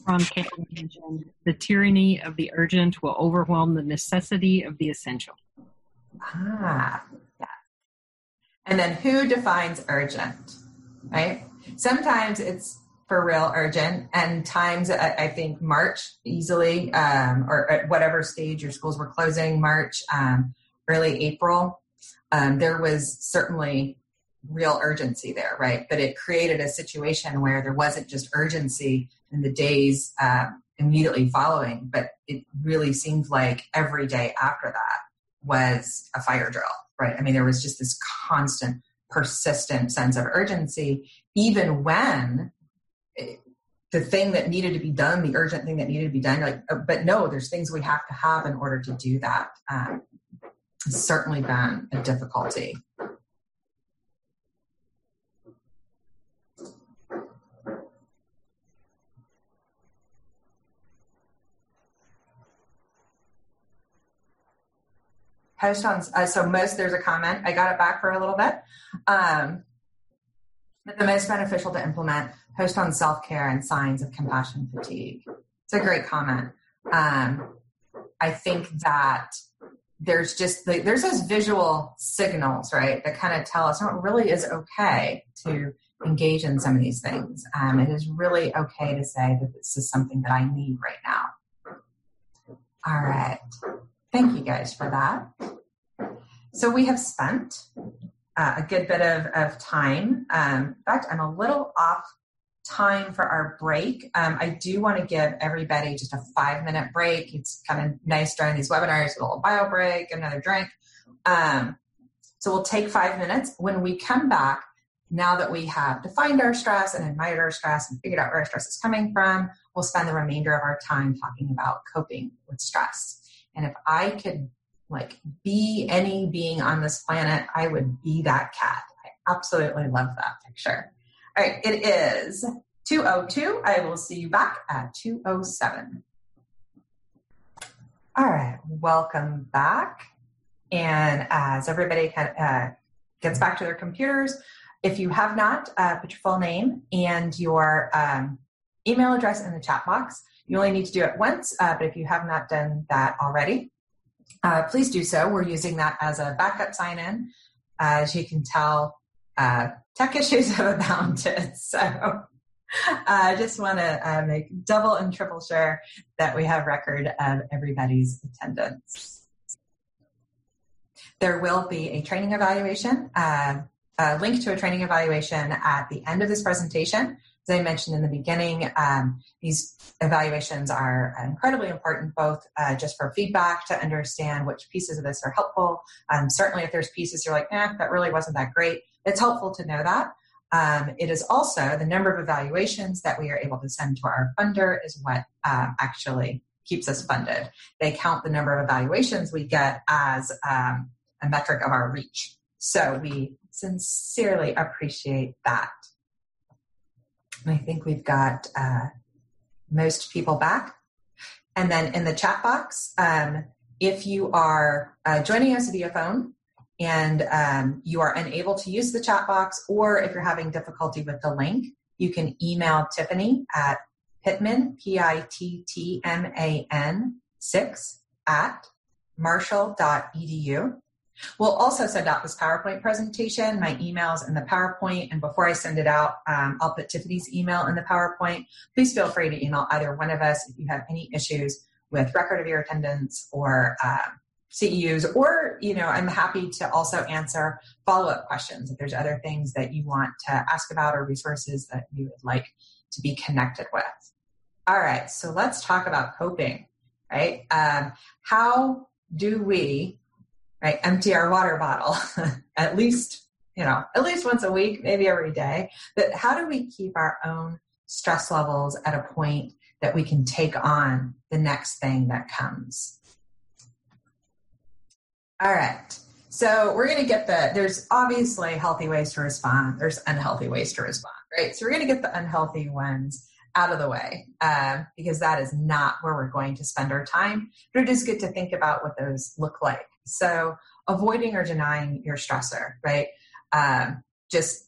Ron Campbell mentioned, the tyranny of the urgent will overwhelm the necessity of the essential. Ah, yeah. And then who defines urgent, right? Sometimes it's for real urgent, and times I think March easily, um, or at whatever stage your schools were closing, March, um, early April, um, there was certainly real urgency there, right? But it created a situation where there wasn't just urgency in the days uh, immediately following, but it really seemed like every day after that was a fire drill, right? I mean, there was just this constant, persistent sense of urgency, even when it, the thing that needed to be done, the urgent thing that needed to be done, like, but no, there's things we have to have in order to do that. Um, it's certainly been a difficulty. Post on, uh, so most, there's a comment, I got it back for a little bit. Um, but the most beneficial to implement, post on self-care and signs of compassion fatigue. It's a great comment. Um, I think that there's just, like, there's those visual signals, right, that kind of tell us, oh, it really is okay to engage in some of these things. Um, it is really okay to say that this is something that I need right now. All right. Thank you guys for that. So we have spent uh, a good bit of, of time. Um, in fact, I'm a little off time for our break. Um, I do want to give everybody just a five minute break. It's kind of nice during these webinars, a little bio break, another drink. Um, so we'll take five minutes. When we come back, now that we have defined our stress and admired our stress and figured out where our stress is coming from, we'll spend the remainder of our time talking about coping with stress. And if I could like be any being on this planet, I would be that cat. I absolutely love that picture. All right, it is two oh two. I will see you back at two oh seven. All right, welcome back. And as everybody kind of, uh, gets back to their computers, if you have not, uh, put your full name and your um, email address in the chat box. You only need to do it once, uh, but if you have not done that already, uh, please do so. We're using that as a backup sign-in. Uh, as you can tell, uh, tech issues have abounded. So I uh, just want to uh, make double and triple sure that we have record of everybody's attendance. There will be a training evaluation, uh, a link to a training evaluation at the end of this presentation. As I mentioned in the beginning, um, these evaluations are incredibly important, both uh, just for feedback to understand which pieces of this are helpful. Um, certainly if there's pieces you're like, eh, that really wasn't that great, it's helpful to know that. Um, it is also the number of evaluations that we are able to send to our funder is what um, actually keeps us funded. They count the number of evaluations we get as um, a metric of our reach. So we sincerely appreciate that. And I think we've got uh, most people back. And then in the chat box, um, if you are uh, joining us via phone and um, you are unable to use the chat box, or if you're having difficulty with the link, you can email Tiffany at Pittman, P I T T M A N six at marshall dot e d u. We'll also send out this PowerPoint presentation, my emails in the PowerPoint, and before I send it out, um, I'll put Tiffany's email in the PowerPoint. Please feel free to email either one of us if you have any issues with record of your attendance or uh, C E Us, or, you know, I'm happy to also answer follow-up questions if there's other things that you want to ask about or resources that you would like to be connected with. All right, so let's talk about coping, right? Um, how do we right, empty our water bottle at least, you know, at least once a week, maybe every day. But how do we keep our own stress levels at a point that we can take on the next thing that comes? All right. So we're going to get the, there's obviously healthy ways to respond. There's unhealthy ways to respond, right? So we're going to get the unhealthy ones out of the way uh, because that is not where we're going to spend our time. But it is good to think about what those look like. So avoiding or denying your stressor, right? Um, just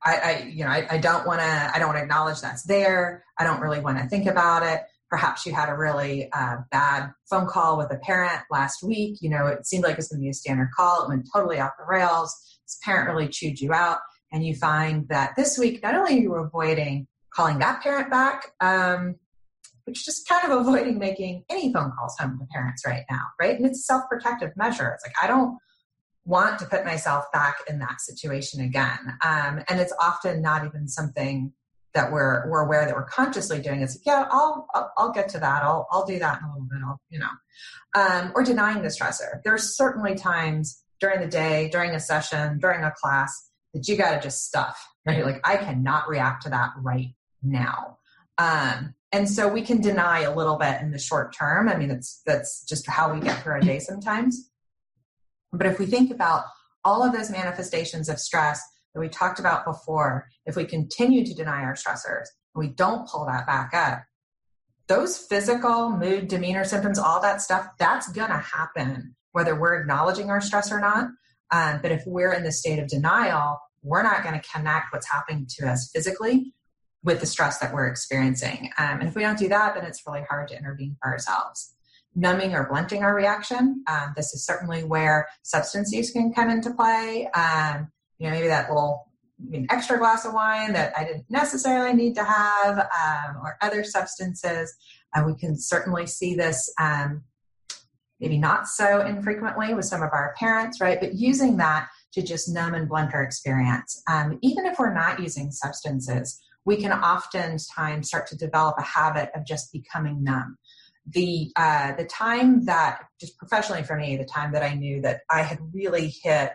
I, I you know, I, I don't want to, I don't want to acknowledge that's there. I don't really want to think about it. Perhaps you had a really uh, bad phone call with a parent last week. You know, it seemed like it was going to be a standard call. It went totally off the rails. This parent really chewed you out. And you find that this week, not only are you avoiding calling that parent back, um, but you're just kind of avoiding making any phone calls home to parents right now, right? And it's a self-protective measure. It's like, I don't want to put myself back in that situation again. Um, and it's often not even something that we're we're aware that we're consciously doing. It's like, yeah, I'll, I'll I'll get to that. I'll I'll do that in a little bit. I'll, you know, um, or denying the stressor. There's certainly times during the day, during a session, during a class that you got to just stuff. Right? Like, I cannot react to that right now. Um, and so we can deny a little bit in the short term. I mean, it's that's just how we get through our day sometimes. But if we think about all of those manifestations of stress that we talked about before, if we continue to deny our stressors and we don't pull that back up, those physical, mood, demeanor symptoms, all that stuff, that's going to happen whether we're acknowledging our stress or not. Um, but if we're in the state of denial, we're not going to connect what's happening to us physically with the stress that we're experiencing. Um, and if we don't do that, then it's really hard to intervene for ourselves. Numbing or blunting our reaction. Um, this is certainly where substance use can come into play. Um, you know, maybe that little I mean, extra glass of wine that I didn't necessarily need to have, um, or other substances. Uh, we can certainly see this um, maybe not so infrequently with some of our parents, right? But using that to just numb and blunt our experience. Um, even if we're not using substances, we can oftentimes start to develop a habit of just becoming numb. The uh, the time that, just professionally for me, the time that I knew that I had really hit,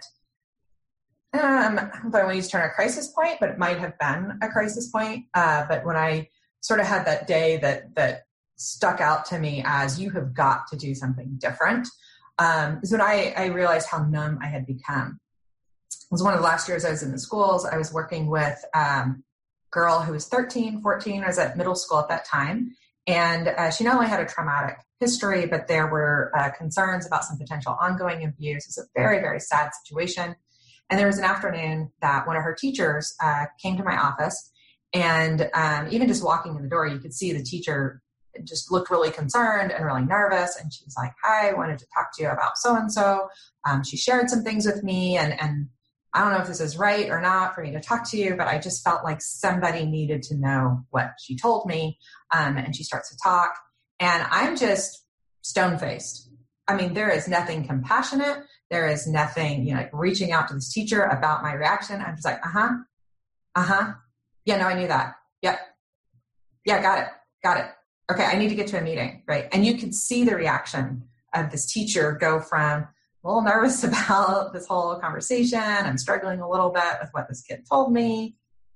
um, I don't know if I want to use the term a crisis point, but it might have been a crisis point. Uh, but when I sort of had that day that that stuck out to me as you have got to do something different, um, is when I, I realized how numb I had become. It was one of the last years I was in the schools. I was working with um, a girl who was thirteen, fourteen. I was at middle school at that time. And uh, she not only had a traumatic history, but there were uh, concerns about some potential ongoing abuse. It was a very, very sad situation. And there was an afternoon that one of her teachers uh, came to my office. And um, even just walking in the door, you could see the teacher just looked really concerned and really nervous. And she was like, hi, I wanted to talk to you about so-and-so. Um, she shared some things with me. And, and I don't know if this is right or not for me to talk to you, but I just felt like somebody needed to know what she told me. Um, and she starts to talk, and I'm just stone-faced. I mean, there is nothing compassionate. There is nothing, you know, like reaching out to this teacher about my reaction. I'm just like, uh-huh, uh-huh. Yeah, no, I knew that. Yep. Yeah, got it. Got it. Okay, I need to get to a meeting, right? And you could see the reaction of this teacher go from a little nervous about this whole conversation, I'm struggling a little bit with what this kid told me,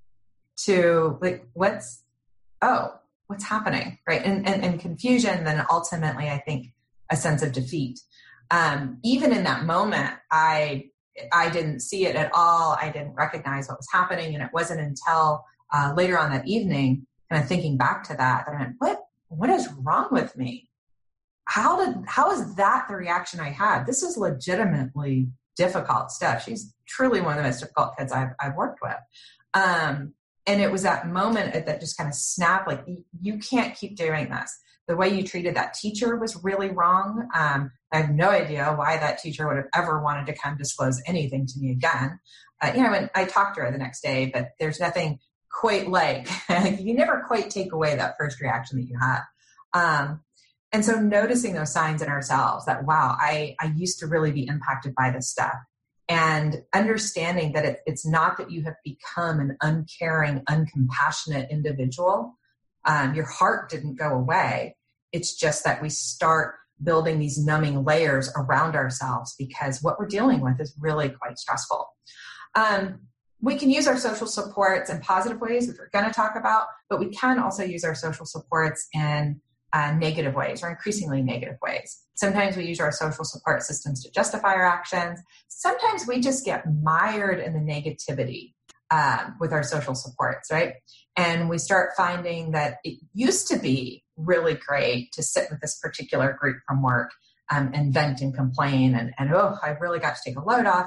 to like, what's, oh, what's happening, right? And, and, and confusion, then ultimately, I think, a sense of defeat. Um, even in that moment, I I didn't see it at all. I didn't recognize what was happening. And it wasn't until uh, later on that evening, kind of thinking back to that, that I went, what, what is wrong with me? How did, how is that the reaction I had? This is legitimately difficult stuff. She's truly one of the most difficult kids I've, I've worked with. Um, and it was that moment that just kind of snapped, like, you can't keep doing this. The way you treated that teacher was really wrong. Um, I have no idea why that teacher would have ever wanted to come disclose anything to me again. Uh, you know, and I talked to her the next day, but there's nothing quite like, you never quite take away that first reaction that you had. Um, and so noticing those signs in ourselves that, wow, I, I used to really be impacted by this stuff. And understanding that it, it's not that you have become an uncaring, uncompassionate individual. Um, your heart didn't go away. It's just that we start building these numbing layers around ourselves because what we're dealing with is really quite stressful. Um, we can use our social supports in positive ways, which we're going to talk about, but we can also use our social supports in uh, negative ways or increasingly negative ways. Sometimes we use our social support systems to justify our actions. Sometimes we just get mired in the negativity um, with our social supports, right? And we start finding that it used to be really great to sit with this particular group from work um, and vent and complain and, and, oh, I really got to take a load off.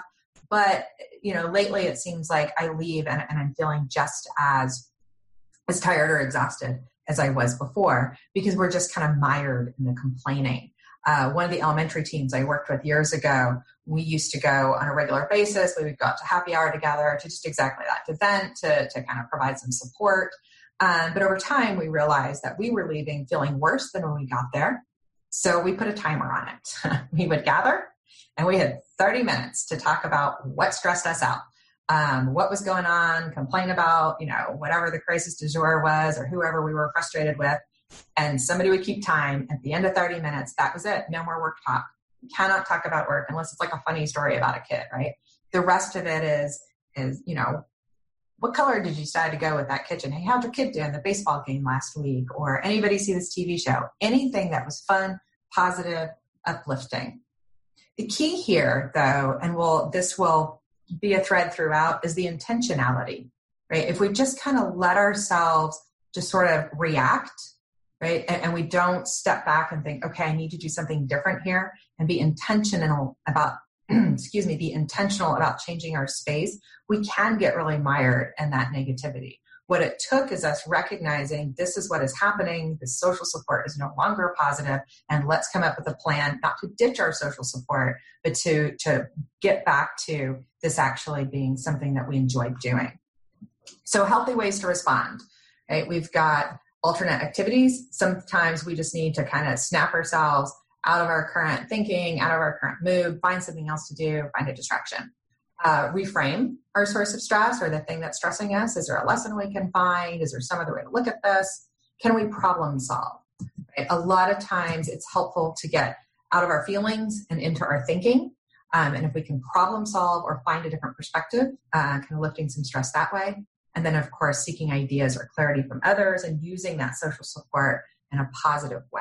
But, you know, lately it seems like I leave and, and I'm feeling just as, as tired or exhausted as I was before, because we're just kind of mired in the complaining. Uh, one of the elementary teams I worked with years ago, we used to go on a regular basis. We would go out to happy hour together to just exactly that, to vent, to, to kind of provide some support. Um, but over time, we realized that we were leaving feeling worse than when we got there. So we put a timer on it. We would gather and we had thirty minutes to talk about what stressed us out, um, what was going on, complain about, you know, whatever the crisis du jour was or whoever we were frustrated with. And somebody would keep time. At the end of thirty minutes, that was it. No more work talk. You cannot talk about work unless it's like a funny story about a kid, right? The rest of it is, is, you know, what color did you decide to go with that kitchen? Hey, how'd your kid do in the baseball game last week? Or anybody see this T V show? Anything that was fun, positive, uplifting. The key here, though, and we'll, this will be a thread throughout, is the intentionality, right? If we just kind of let ourselves just sort of react, right? And, and we don't step back and think, okay, I need to do something different here, and be intentional about, excuse me, be intentional about changing our space, we can get really mired in that negativity. What it took is us recognizing this is what is happening. The social support is no longer positive, and let's come up with a plan not to ditch our social support, but to, to get back to this actually being something that we enjoy doing. So healthy ways to respond, right? We've got alternate activities. Sometimes we just need to kind of snap ourselves out of our current thinking, out of our current mood, find something else to do, find a distraction. Uh, reframe our source of stress or the thing that's stressing us. Is there a lesson we can find? Is there some other way to look at this? Can we problem solve? Right? A lot of times it's helpful to get out of our feelings and into our thinking. Um, and if we can problem solve or find a different perspective, uh, kind of lifting some stress that way. And then, of course, seeking ideas or clarity from others and using that social support in a positive way.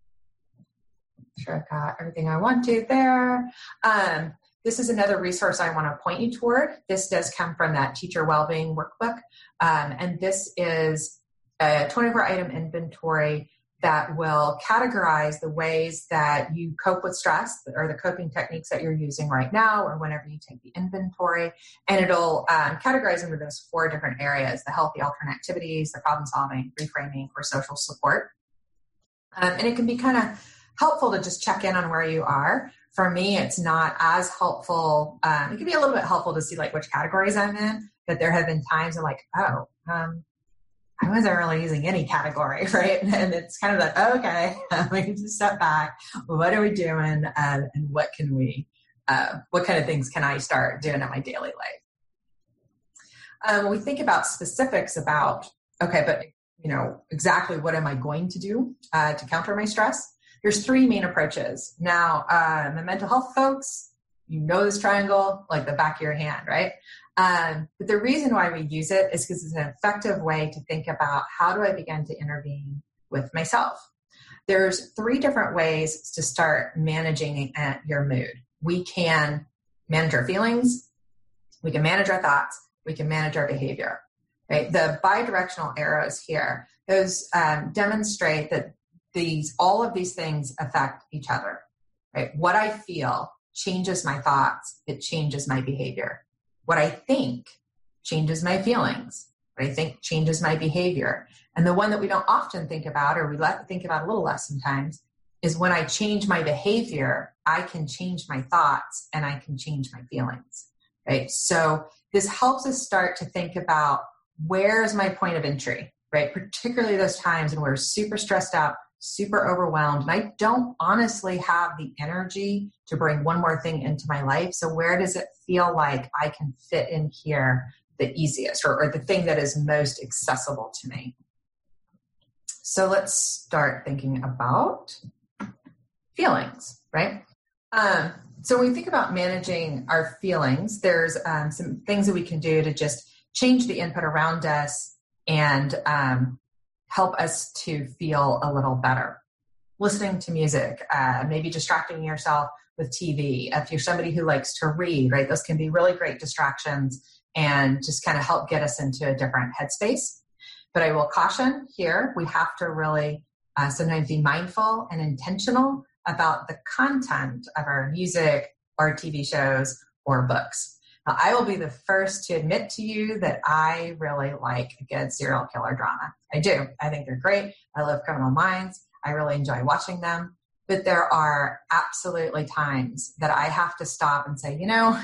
I'm sure I've got everything I want to there. Um, This is another resource I want to point you toward. This does come from that Teacher Wellbeing Workbook. Um, and this is a twenty-four item inventory that will categorize the ways that you cope with stress or the coping techniques that you're using right now or whenever you take the inventory. And it'll um, categorize into those four different areas: the healthy alternate activities, the problem solving, reframing, or social support. Um, and it can be kind of helpful to just check in on where you are. For me, it's not as helpful. Um, it can be a little bit helpful to see like which categories I'm in, but there have been times I'm like, oh, um, I wasn't really using any category, right? And it's kind of like, oh, okay, we can just step back. What are we doing? Um, and what can we, uh, what kind of things can I start doing in my daily life? Um, when we think about specifics about, okay, but you know, exactly what am I going to do uh, to counter my stress? There's three main approaches. Now, um, the mental health folks, you know this triangle like the back of your hand, right? Um, but the reason why we use it is because it's an effective way to think about how do I begin to intervene with myself. There's three different ways to start managing your mood. We can manage our feelings, we can manage our thoughts, we can manage our behavior. Right? The bidirectional arrows here, those um, demonstrate that these all of these things affect each other. Right? What I feel changes my thoughts, it changes my behavior. What I think changes my feelings. What I think changes my behavior. And the one that we don't often think about, or we let think about a little less sometimes, is when I change my behavior, I can change my thoughts and I can change my feelings. Right? So this helps us start to think about, where is my point of entry, right? Particularly those times when we're super stressed out, super overwhelmed, and I don't honestly have the energy to bring one more thing into my life. So where does it feel like I can fit in here the easiest, or, or the thing that is most accessible to me? So let's start thinking about feelings, right? Um, so when we think about managing our feelings, there's um, some things that we can do to just change the input around us and um, help us to feel a little better. Listening to music, uh, maybe distracting yourself with T V. If you're somebody who likes to read, right, those can be really great distractions and just kind of help get us into a different headspace. But I will caution here, we have to really uh, sometimes be mindful and intentional about the content of our music or T V shows or books. Now, I will be the first to admit to you that I really like a good serial killer drama. I do. I think they're great. I love Criminal Minds. I really enjoy watching them. But there are absolutely times that I have to stop and say, you know,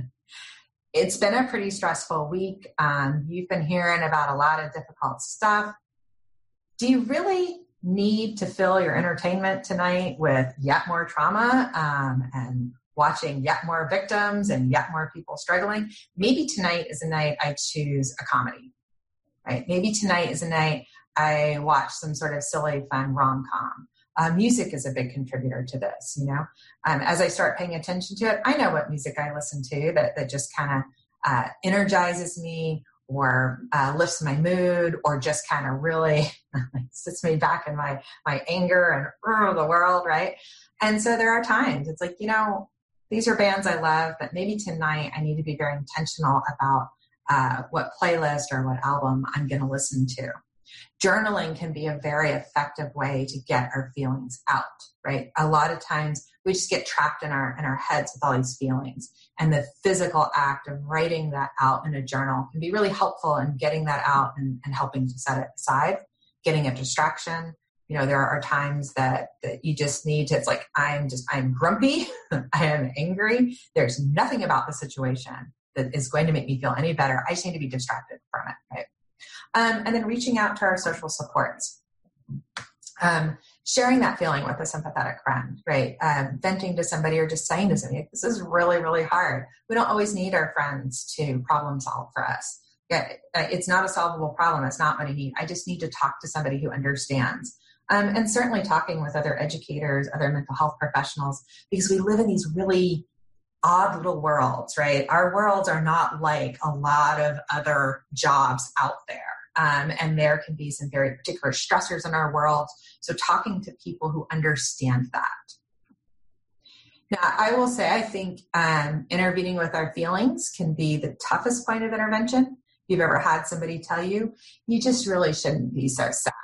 it's been a pretty stressful week. Um, you've been hearing about a lot of difficult stuff. Do you really need to fill your entertainment tonight with yet more trauma um, and watching yet more victims and yet more people struggling? Maybe tonight is a night I choose a comedy, right? Maybe tonight is a night I watch some sort of silly, fun rom-com. Uh, music is a big contributor to this, you know. Um, as I start paying attention to it, I know what music I listen to that, that just kind of uh, energizes me or uh, lifts my mood or just kind of really sits me back in my, my anger and uh, the world, right? And so there are times it's like, you know, these are bands I love, but maybe tonight I need to be very intentional about uh, what playlist or what album I'm going to listen to. Journaling can be a very effective way to get our feelings out, right? A lot of times we just get trapped in our in our heads with all these feelings. And the physical act of writing that out in a journal can be really helpful in getting that out and, and helping to set it aside, getting a distraction. You know, there are times that, that you just need to, it's like, I'm just, I'm grumpy, I am angry. There's nothing about the situation that is going to make me feel any better. I just need to be distracted from it, right? Um, and then reaching out to our social supports. Um, sharing that feeling with a sympathetic friend, right? Um, venting to somebody or just saying to somebody, this is really, really hard. We don't always need our friends to problem solve for us. It's not a solvable problem. It's not what I need. I just need to talk to somebody who understands. Um, and certainly talking with other educators, other mental health professionals, because we live in these really odd little worlds, right? Our worlds are not like a lot of other jobs out there. Um, and there can be some very particular stressors in our world. So talking to people who understand that. Now, I will say, I think um, intervening with our feelings can be the toughest point of intervention. If you've ever had somebody tell you, you just really shouldn't be so sad.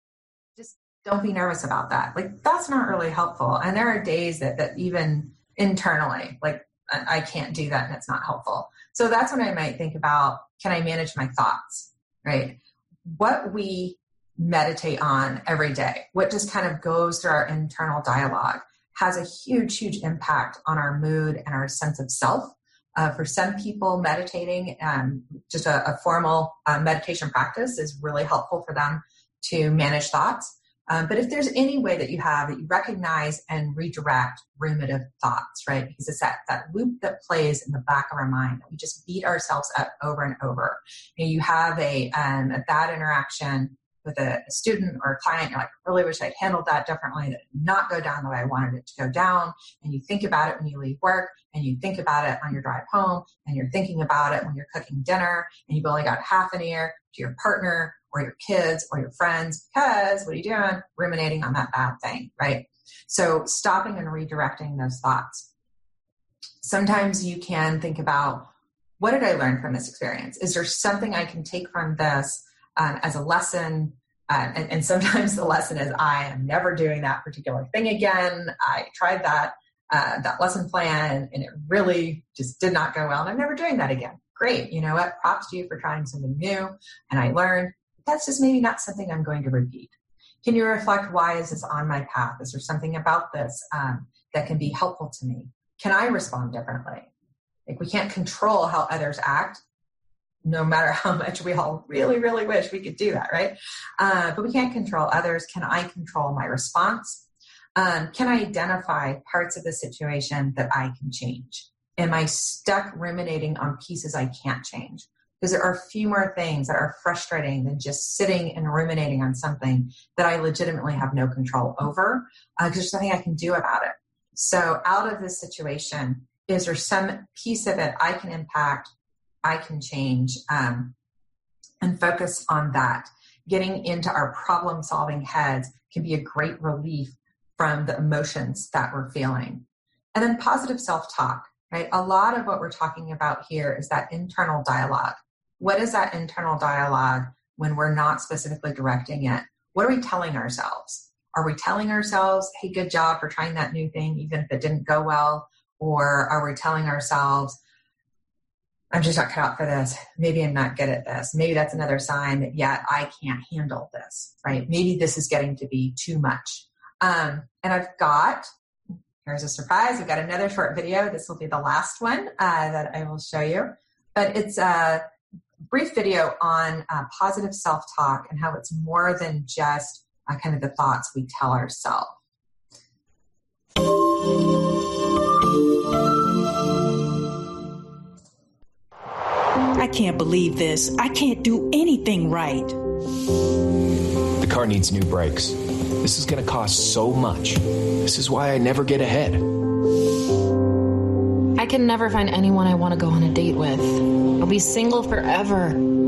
Just don't be nervous about that. Like, that's not really helpful. And there are days that, that even internally, like, I can't do that and it's not helpful. So that's when I might think about, can I manage my thoughts, right? What we meditate on every day, what just kind of goes through our internal dialogue, has a huge, huge impact on our mood and our sense of self. Uh, for some people, meditating, um, just a, a formal uh, meditation practice is really helpful for them to manage thoughts. Um, but if there's any way that you have that you recognize and redirect ruminative thoughts, right? Because it's that, that loop that plays in the back of our mind that we just beat ourselves up over and over. You know, you have a, um, a bad interaction with a, a student or a client, you're like, I really wish I'd handled that differently, that did not go down the way I wanted it to go down. And you think about it when you leave work, and you think about it on your drive home, and you're thinking about it when you're cooking dinner, and you've only got half an ear to your partner or your kids or your friends, because what are you doing? Ruminating on that bad thing, right? So stopping and redirecting those thoughts. Sometimes you can think about, what did I learn from this experience? Is there something I can take from this um, as a lesson? Uh, and, and sometimes the lesson is, I am never doing that particular thing again. I tried that, uh, that lesson plan and it really just did not go well. And I'm never doing that again. Great. You know what? Props to you for trying something new. And I learned that's just maybe not something I'm going to repeat. Can you reflect, why is this on my path? Is there something about this um, that can be helpful to me? Can I respond differently? Like, we can't control how others act, no matter how much we all really, really wish we could do that, right? Uh, but we can't control others. Can I control my response? Um, can I identify parts of the situation that I can change? Am I stuck ruminating on pieces I can't change? Because there are a few more things that are frustrating than just sitting and ruminating on something that I legitimately have no control over, because uh, there's nothing I can do about it. So out of this situation, is there some piece of it I can impact, I can change, um, and focus on that? Getting into our problem-solving heads can be a great relief from the emotions that we're feeling. And then positive self-talk, right? A lot of what we're talking about here is that internal dialogue. What is that internal dialogue when we're not specifically directing it? What are we telling ourselves? Are we telling ourselves, hey, good job for trying that new thing, even if it didn't go well? Or are we telling ourselves, I'm just not cut out for this. Maybe I'm not good at this. Maybe that's another sign that, yeah, I can't handle this, right? Maybe this is getting to be too much. Um, and I've got, here's a surprise. We've got another short video. This will be the last one uh, that I will show you. But it's a brief video on uh, positive self-talk and how it's more than just uh, kind of the thoughts we tell ourselves. I can't believe this. I can't do anything right. The car needs new brakes. This is going to cost so much. This is why I never get ahead. I can never find anyone I want to go on a date with. I'll be single forever.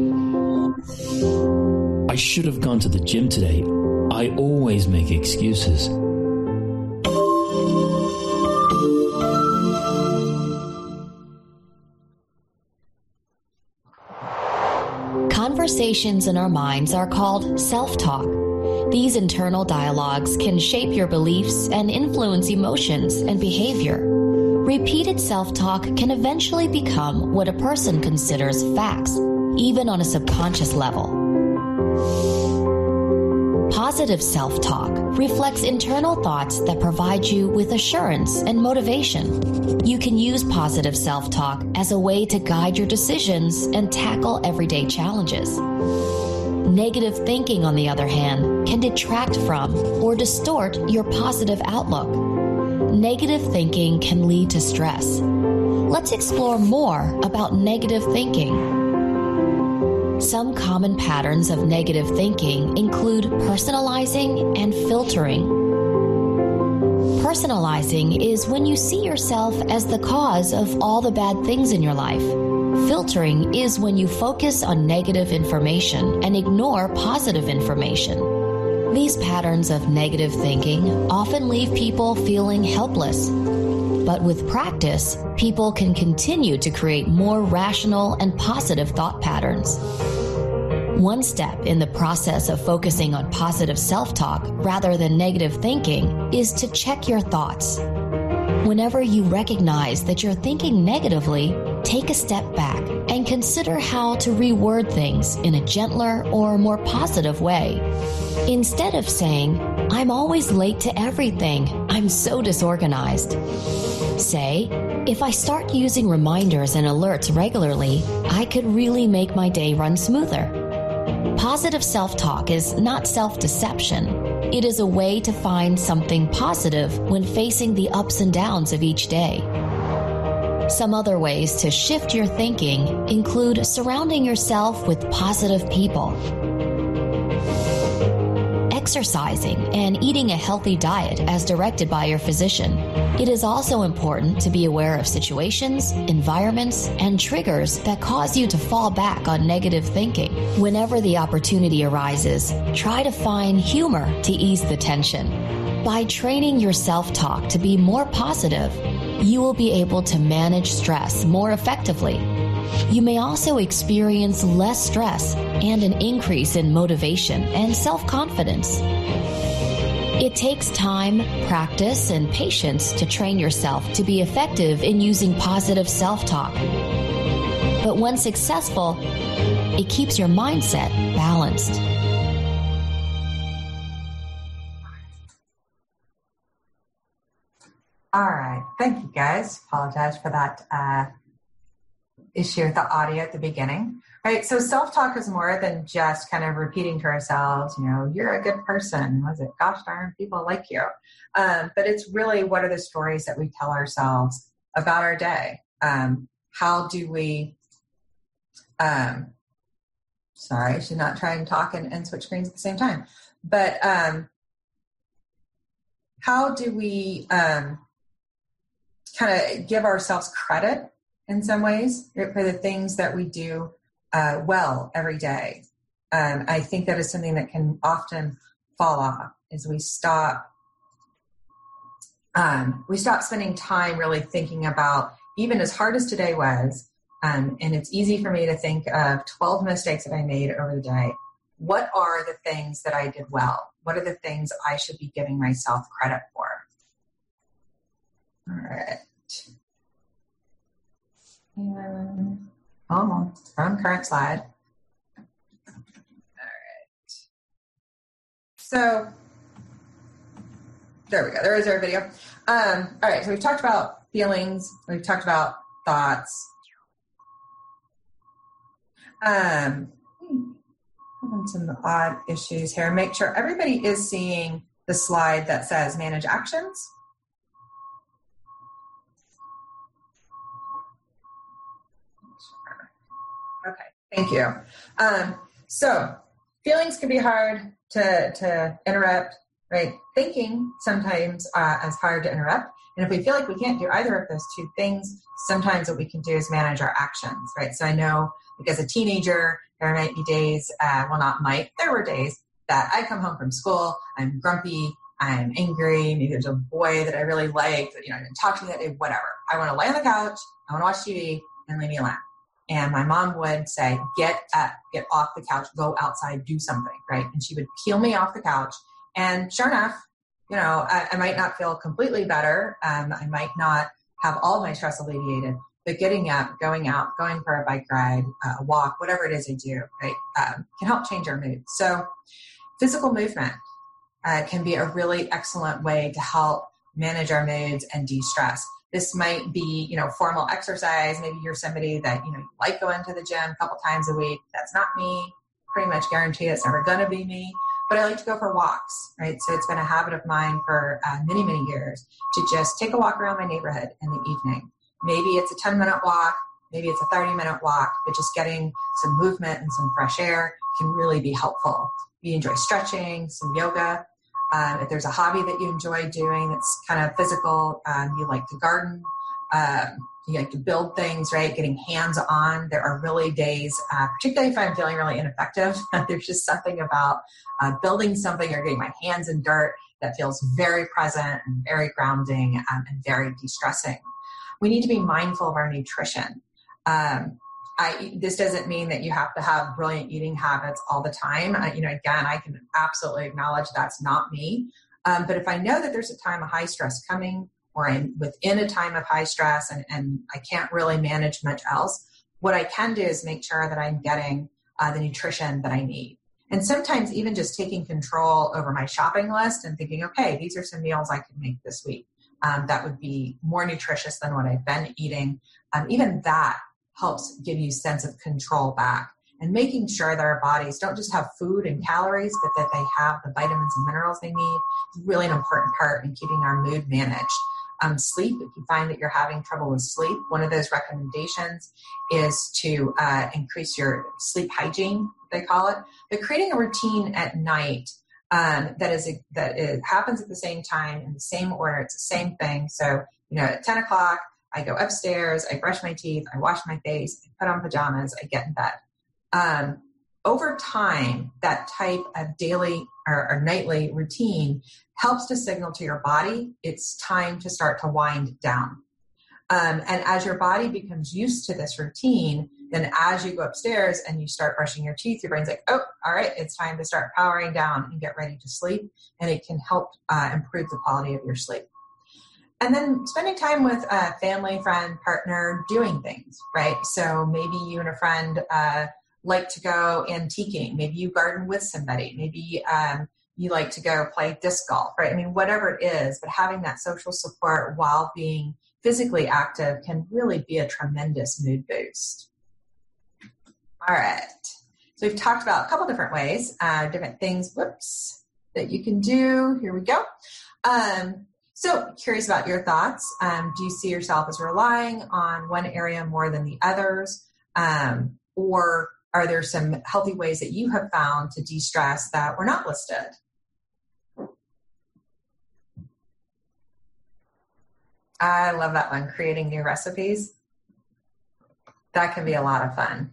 I should have gone to the gym today. I always make excuses. Conversations in our minds are called self-talk. These internal dialogues can shape your beliefs and influence emotions and behavior. Repeated self-talk can eventually become what a person considers facts, even on a subconscious level. Positive self-talk reflects internal thoughts that provide you with assurance and motivation. You can use positive self-talk as a way to guide your decisions and tackle everyday challenges. Negative thinking, on the other hand, can detract from or distort your positive outlook. Negative thinking can lead to stress. Let's explore more about negative thinking. Some common patterns of negative thinking include personalizing and filtering. Personalizing is when you see yourself as the cause of all the bad things in your life. Filtering is when you focus on negative information and ignore positive information. These patterns of negative thinking often leave people feeling helpless. But with practice, people can continue to create more rational and positive thought patterns. One step in the process of focusing on positive self-talk rather than negative thinking is to check your thoughts. Whenever you recognize that you're thinking negatively, take a step back and consider how to reword things in a gentler or more positive way. Instead of saying, "I'm always late to everything, I'm so disorganized," say, "If I start using reminders and alerts regularly, I could really make my day run smoother." Positive self-talk is not self-deception. It is a way to find something positive when facing the ups and downs of each day. Some other ways to shift your thinking include surrounding yourself with positive people, exercising, and eating a healthy diet as directed by your physician. It is also important to be aware of situations, environments, and triggers that cause you to fall back on negative thinking. Whenever the opportunity arises, try to find humor to ease the tension. By training your self-talk to be more positive, you will be able to manage stress more effectively. You may also experience less stress and an increase in motivation and self-confidence. It takes time, practice, and patience to train yourself to be effective in using positive self-talk. But when successful, it keeps your mindset balanced. All right. Thank you, guys. Apologize for that uh, issue with the audio at the beginning. Right. So self-talk is more than just kind of repeating to ourselves, you know, you're a good person. Was it? Gosh darn, people like you. Um, but it's really, what are the stories that we tell ourselves about our day? Um, how do we, um, sorry, I should not try and talk and, and switch screens at the same time. But um, how do we um, kind of give ourselves credit in some ways for the things that we do uh, well every day? Um, I think that is something that can often fall off, is we stop um, we stop spending time really thinking about, even as hard as today was, um, and it's easy for me to think of twelve mistakes that I made over the day. What are the things that I did well? What are the things I should be giving myself credit for? All right. And almost from current slide. All right. So there we go. There is our video. Um, all right. So we've talked about feelings. We've talked about thoughts. Um, some odd issues here. Make sure everybody is seeing the slide that says manage actions. Okay, thank you. Um, so feelings can be hard to, to interrupt, right? Thinking sometimes uh, is hard to interrupt. And if we feel like we can't do either of those two things, sometimes what we can do is manage our actions, right? So I know, like as a teenager, there might be days, uh, well, not might, there were days that I come home from school, I'm grumpy, I'm angry, maybe there's a boy that I really like, that, you know, I didn't talk to me that day, whatever. I want to lay on the couch, I want to watch T V, and leave me alone. And my mom would say, get up, get off the couch, go outside, do something, right? And she would peel me off the couch. And sure enough, you know, I, I might not feel completely better. Um, I might not have all my stress alleviated, but getting up, going out, going for a bike ride, uh, a walk, whatever it is I do, right, um, can help change our mood. So physical movement uh, can be a really excellent way to help manage our moods and de-stress. This might be, you know, formal exercise. Maybe you're somebody that, you know, you like going to the gym a couple times a week. That's not me. Pretty much guarantee it's never going to be me. But I like to go for walks, right? So it's been a habit of mine for uh, many, many years to just take a walk around my neighborhood in the evening. Maybe it's a ten-minute walk. Maybe it's a thirty-minute walk. But just getting some movement and some fresh air can really be helpful. If you enjoy stretching, some yoga. Um, if there's a hobby that you enjoy doing that's kind of physical, um, you like to garden, um, you like to build things, right? Getting hands-on. There are really days, uh, particularly if I'm feeling really ineffective, there's just something about uh, building something or getting my hands in dirt that feels very present and very grounding um, and very de-stressing. We need to be mindful of our nutrition. Um, I, this doesn't mean that you have to have brilliant eating habits all the time. I, you know, again, I can absolutely acknowledge that's not me. Um, but if I know that there's a time of high stress coming, or I'm within a time of high stress and, and I can't really manage much else, what I can do is make sure that I'm getting uh, the nutrition that I need. And sometimes even just taking control over my shopping list and thinking, okay, these are some meals I could make this week. Um, that would be more nutritious than what I've been eating. Um, even that helps give you a sense of control back. And making sure that our bodies don't just have food and calories, but that they have the vitamins and minerals they need is really an important part in keeping our mood managed. Um, sleep, if you find that you're having trouble with sleep, one of those recommendations is to uh, increase your sleep hygiene, they call it. But creating a routine at night um, that is a, that it happens at the same time in the same order, it's the same thing. So, you know, at ten o'clock, I go upstairs, I brush my teeth, I wash my face, I put on pajamas, I get in bed. Um, over time, that type of daily or, or nightly routine helps to signal to your body it's time to start to wind down. Um, and as your body becomes used to this routine, then as you go upstairs and you start brushing your teeth, your brain's like, oh, all right, it's time to start powering down and get ready to sleep. And it can help uh, improve the quality of your sleep. And then spending time with a family, friend, partner, doing things, right? So maybe you and a friend uh, like to go antiquing. Maybe you garden with somebody. Maybe um, you like to go play disc golf, right? I mean, whatever it is, but having that social support while being physically active can really be a tremendous mood boost. All right. So we've talked about a couple different ways, uh, different things, whoops, that you can do. Here we go. Um, so curious about your thoughts. Um, do you see yourself as relying on one area more than the others? Um, or are there some healthy ways that you have found to de-stress that were not listed? I love that one, creating new recipes. That can be a lot of fun.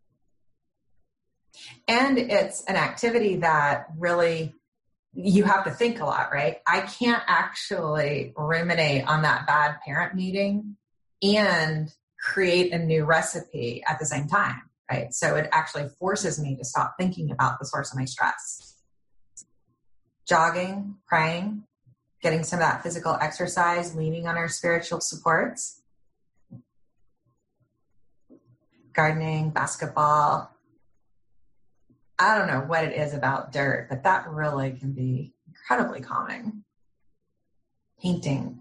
And it's an activity that really, you have to think a lot, right? I can't actually ruminate on that bad parent meeting and create a new recipe at the same time, right? So it actually forces me to stop thinking about the source of my stress. Jogging, praying, getting some of that physical exercise, leaning on our spiritual supports. gardening, basketball. I don't know what it is about dirt, but that really can be incredibly calming. Painting.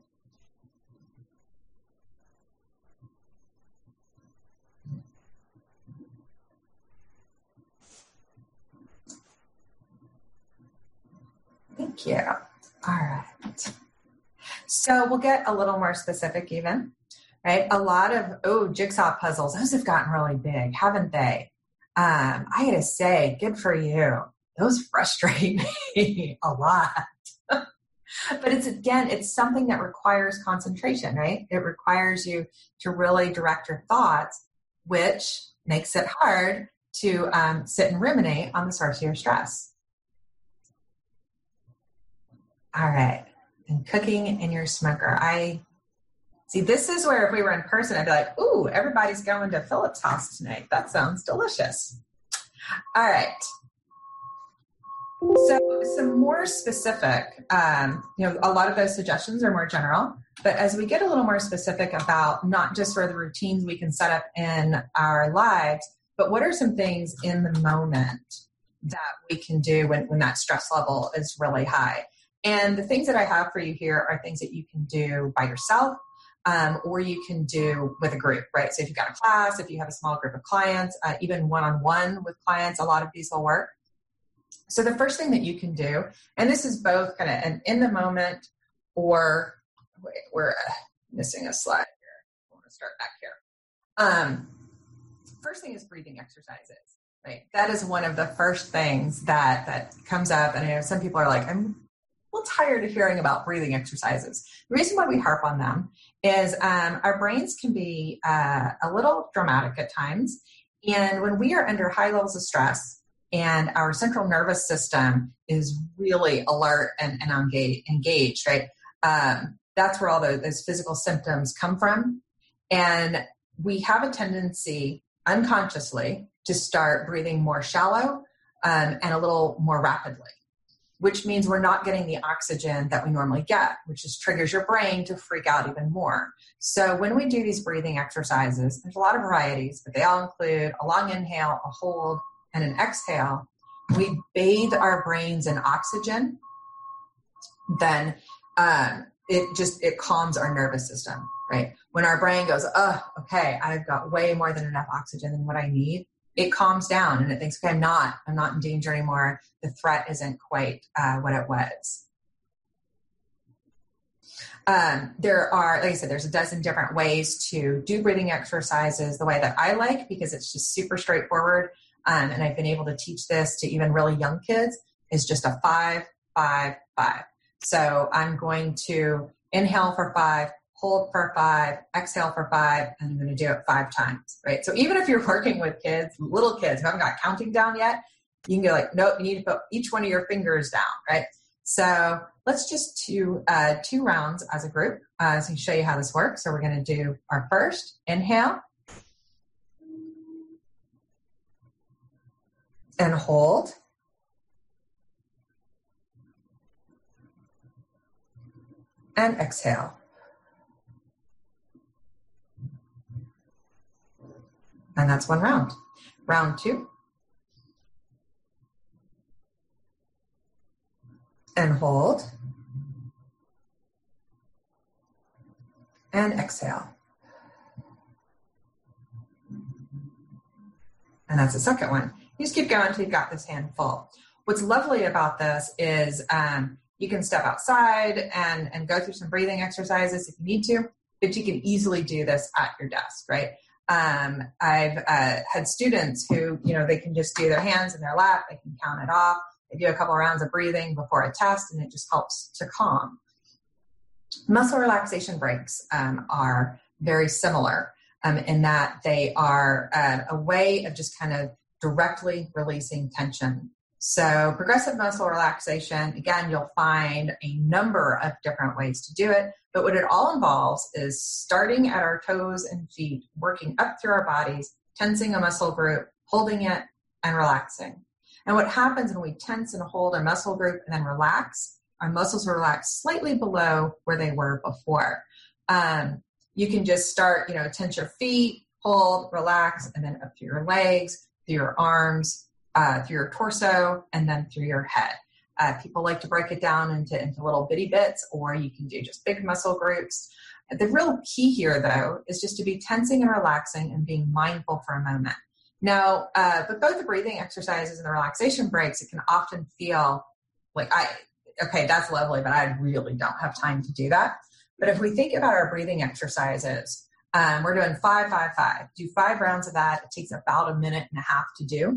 Thank you. All right. So we'll get a little more specific even, right? A lot of, oh, jigsaw puzzles, those have gotten really big, haven't they? Um, I gotta say, good for you. Those frustrate me a lot. But it's, again, it's something that requires concentration, right? It requires you to really direct your thoughts, which makes it hard to um, sit and ruminate on the source of your stress. All right. And cooking in your smoker. I see, this is where if we were in person, I'd be like, ooh, everybody's going to Philip's house tonight. That sounds delicious. All right. So some more specific, um, you know, a lot of those suggestions are more general, but as we get a little more specific about not just for the routines we can set up in our lives, but what are some things in the moment that we can do when, when that stress level is really high? And the things that I have for you here are things that you can do by yourself, um, or you can do with a group, right? So if you've got a class, if you have a small group of clients, uh, even one-on-one with clients, a lot of these will work. So the first thing that you can do, and this is both kind of an in the moment or, wait, we're uh, missing a slide here. I want to start back here. Um, first thing is breathing exercises, right? That is one of the first things that, that comes up. And I know some people are like, I'm a little tired of hearing about breathing exercises. The reason why we harp on them is um, our brains can be uh, a little dramatic at times. And when we are under high levels of stress, and our central nervous system is really alert and, and engaged, engaged, right? Um, that's where all those, those physical symptoms come from. And we have a tendency unconsciously to start breathing more shallow um, and a little more rapidly, which means we're not getting the oxygen that we normally get, which just triggers your brain to freak out even more. So when we do these breathing exercises, there's a lot of varieties, but they all include a long inhale, a hold, and an exhale. We bathe our brains in oxygen, then um, it just, it calms our nervous system, right? When our brain goes, oh, okay, I've got way more than enough oxygen than what I need, it calms down and it thinks, okay, I'm not, I'm not in danger anymore. The threat isn't quite uh, what it was. Um, there are, like I said, there's a dozen different ways to do breathing exercises the way that I like, because it's just super straightforward. Um, and I've been able to teach this to even really young kids, is just a five, five, five. So I'm going to inhale for five, hold for five, exhale for five, and I'm going to do it five times, right? So even if you're working with kids, little kids who haven't got counting down yet, you can go like, nope, you need to put each one of your fingers down, right? So let's just do uh, two rounds as a group uh, so I can show you how this works. So we're going to do our first inhale, and hold, and exhale. And that's one round. Round two. And hold. And exhale. And that's the second one. You just keep going until you've got this hand full. What's lovely about this is um, you can step outside and, and go through some breathing exercises if you need to, but you can easily do this at your desk, right? Um, I've uh, had students who, you know, they can just do their hands in their lap, they can count it off, they do a couple of rounds of breathing before a test, and it just helps to calm. Muscle relaxation breaks um, are very similar um, in that they are uh, a way of just kind of directly releasing tension. So progressive muscle relaxation, again, you'll find a number of different ways to do it, but what it all involves is starting at our toes and feet, working up through our bodies, tensing a muscle group, holding it, and relaxing. And what happens when we tense and hold a muscle group and then relax, our muscles relax slightly below where they were before. Um, you can just start, you know, tense your feet, hold, relax, and then up through your legs, through your arms, uh, through your torso, and then through your head. Uh, people like to break it down into, into little bitty bits, or you can do just big muscle groups. The real key here, though, is just to be tensing and relaxing and being mindful for a moment. Now, uh, but both the breathing exercises and the relaxation breaks, it can often feel like, I, okay, that's lovely, but I really don't have time to do that. But if we think about our breathing exercises, um, we're doing five, five, five. Do five rounds of that. It takes about a minute and a half to do.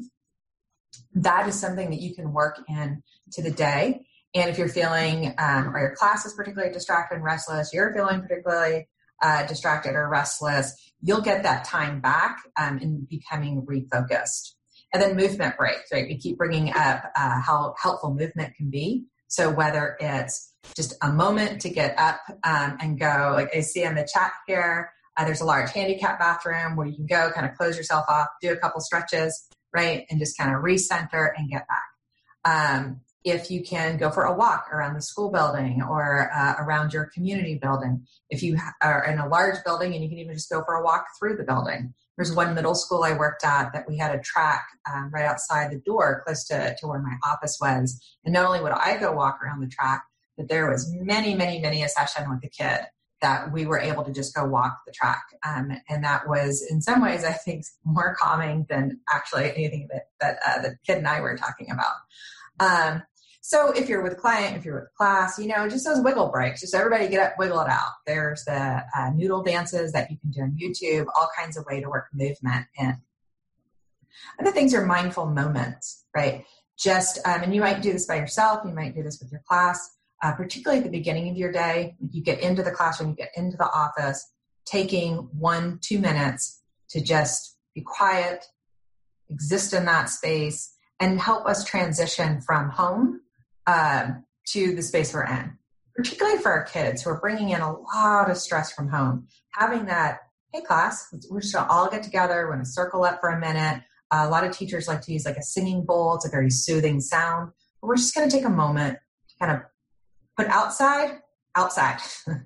That is something that you can work in to the day. And if you're feeling, um, or your class is particularly distracted and restless, you're feeling particularly uh, distracted or restless, you'll get that time back um, in becoming refocused. And then movement breaks, right? We keep bringing up uh, how helpful movement can be. So whether it's just a moment to get up um, and go, like I see in the chat here, uh, there's a large handicap bathroom where you can go kind of close yourself off, do a couple stretches, right? And just kind of recenter and get back. Um, if you can go for a walk around the school building or uh, around your community building, if you are in a large building and you can even just go for a walk through the building. There's one middle school I worked at that we had a track um, right outside the door close to, to where my office was. And not only would I go walk around the track, but there was many, many, many a session with the kid that we were able to just go walk the track. Um, and that was, in some ways, I think, more calming than actually anything that, that uh, the kid and I were talking about. Um, so if you're with a client, if you're with class, you know, just those wiggle breaks, just everybody get up, wiggle it out. There's the uh, noodle dances that you can do on YouTube, all kinds of way to work movement in. Other things are mindful moments, right? Just, um, and you might do this by yourself, you might do this with your class, uh, particularly at the beginning of your day. You get into the classroom, you get into the office, taking one, two minutes to just be quiet, exist in that space, and help us transition from home um, to the space we're in. Particularly for our kids who are bringing in a lot of stress from home. Having that, hey class, we're just gonna all get together, we're gonna circle up for a minute. Uh, a lot of teachers like to use like a singing bowl. It's a very soothing sound. But we're just gonna take a moment to kind of put outside, outside.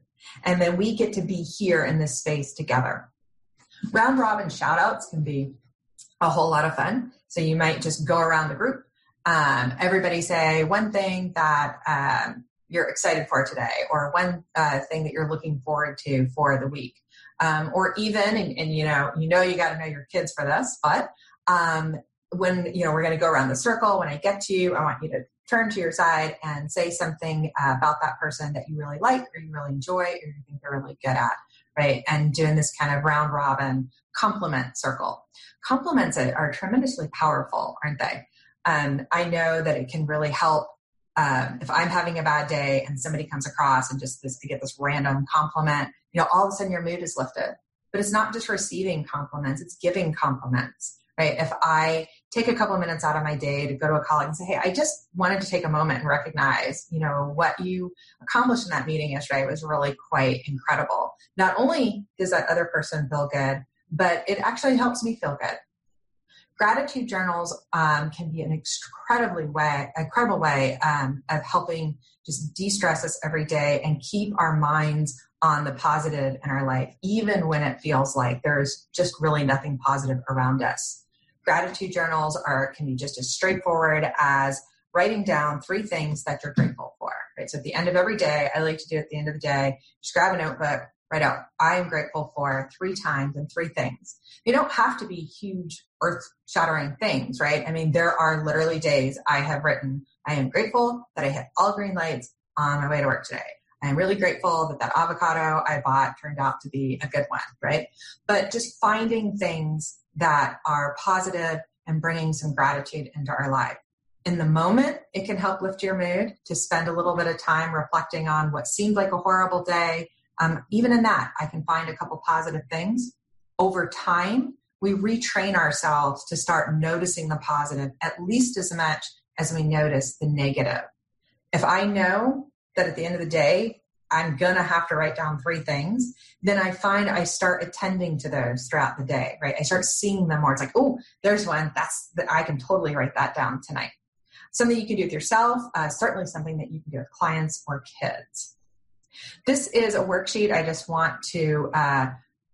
And then we get to be here in this space together. Round robin shout outs can be a whole lot of fun. So you might just go around the group. Um, everybody say one thing that um, you're excited for today, or one uh, thing that you're looking forward to for the week. Um, or even, and, and you know, you know, you got to know your kids for this, but um, when, you know, we're going to go around the circle, when I get to you, I want you to turn to your side and say something uh, about that person that you really like, or you really enjoy, or you think they're really good at, right? And doing this kind of round robin compliment circle. Compliments are tremendously powerful, aren't they? Um, I know that it can really help um, if I'm having a bad day and somebody comes across and just this, I get this random compliment, you know, all of a sudden your mood is lifted. But it's not just receiving compliments, it's giving compliments, right? If I take a couple of minutes out of my day to go to a colleague and say, hey, I just wanted to take a moment and recognize, you know, what you accomplished in that meeting yesterday was really quite incredible. Not only does that other person feel good, but it actually helps me feel good. Gratitude journals um, can be an incredibly way, incredible way um, of helping just de-stress us every day and keep our minds on the positive in our life, even when it feels like there's just really nothing positive around us. Gratitude journals are can be just as straightforward as writing down three things that you're grateful for. Right? So at the end of every day, I like to do at the end of the day, just grab a notebook, write out, I am grateful for three times and three things. They don't have to be huge earth-shattering things, right? I mean, there are literally days I have written, I am grateful that I hit all green lights on my way to work today. I am really grateful that that avocado I bought turned out to be a good one, right? But just finding things that are positive and bringing some gratitude into our life. In the moment, it can help lift your mood to spend a little bit of time reflecting on what seemed like a horrible day. Um, even in that, I can find a couple positive things. Over time, we retrain ourselves to start noticing the positive at least as much as we notice the negative. If I know that at the end of the day, I'm going to have to write down three things, then I find I start attending to those throughout the day, right? I start seeing them more. It's like, oh, there's one. That's that I can totally write that down tonight. Something you can do with yourself, uh, certainly something that you can do with clients or kids. This is a worksheet I just want to uh,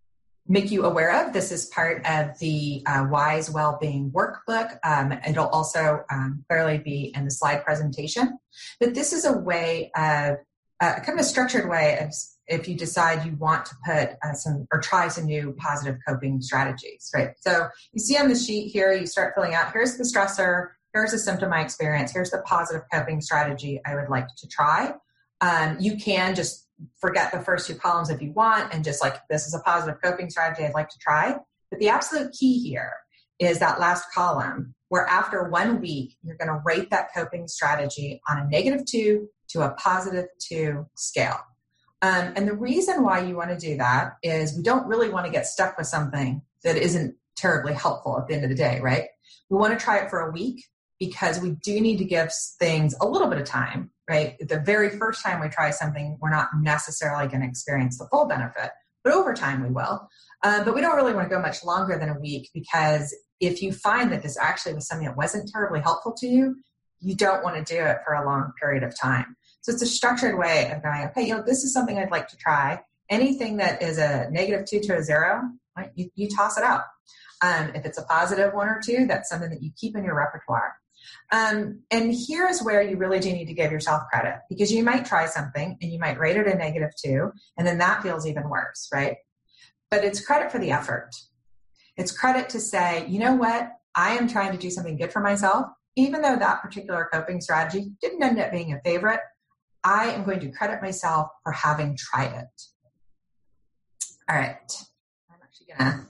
make you aware of. This is part of the uh, WISE Wellbeing Workbook. Um, it'll also um, clearly be in the slide presentation. But this is a way of, uh, kind of a structured way of, if you decide you want to put uh, some or try some new positive coping strategies, right? So you see on the sheet here, you start filling out, here's the stressor, here's the symptom I experience, here's the positive coping strategy I would like to try. Um, you can just forget the first two columns if you want and just like, this is a positive coping strategy I'd like to try. But the absolute key here is that last column where after one week, you're going to rate that coping strategy on a negative two to a positive two scale. Um, and the reason why you want to do that is we don't really want to get stuck with something that isn't terribly helpful at the end of the day, right? We want to try it for a week because we do need to give things a little bit of time, right? The very first time we try something, we're not necessarily going to experience the full benefit, but over time we will. Uh, but we don't really want to go much longer than a week because if you find that this actually was something that wasn't terribly helpful to you, you don't want to do it for a long period of time. So it's a structured way of going, okay, you know, this is something I'd like to try. Anything that is a negative two to a zero, right, you, you toss it out. Um, if it's a positive one or two, that's something that you keep in your repertoire. Um, and here's where you really do need to give yourself credit because you might try something and you might rate it a negative two, and then that feels even worse, right? But it's credit for the effort. It's credit to say, you know what, I am trying to do something good for myself, even though that particular coping strategy didn't end up being a favorite. I am going to credit myself for having tried it. All right. I'm actually going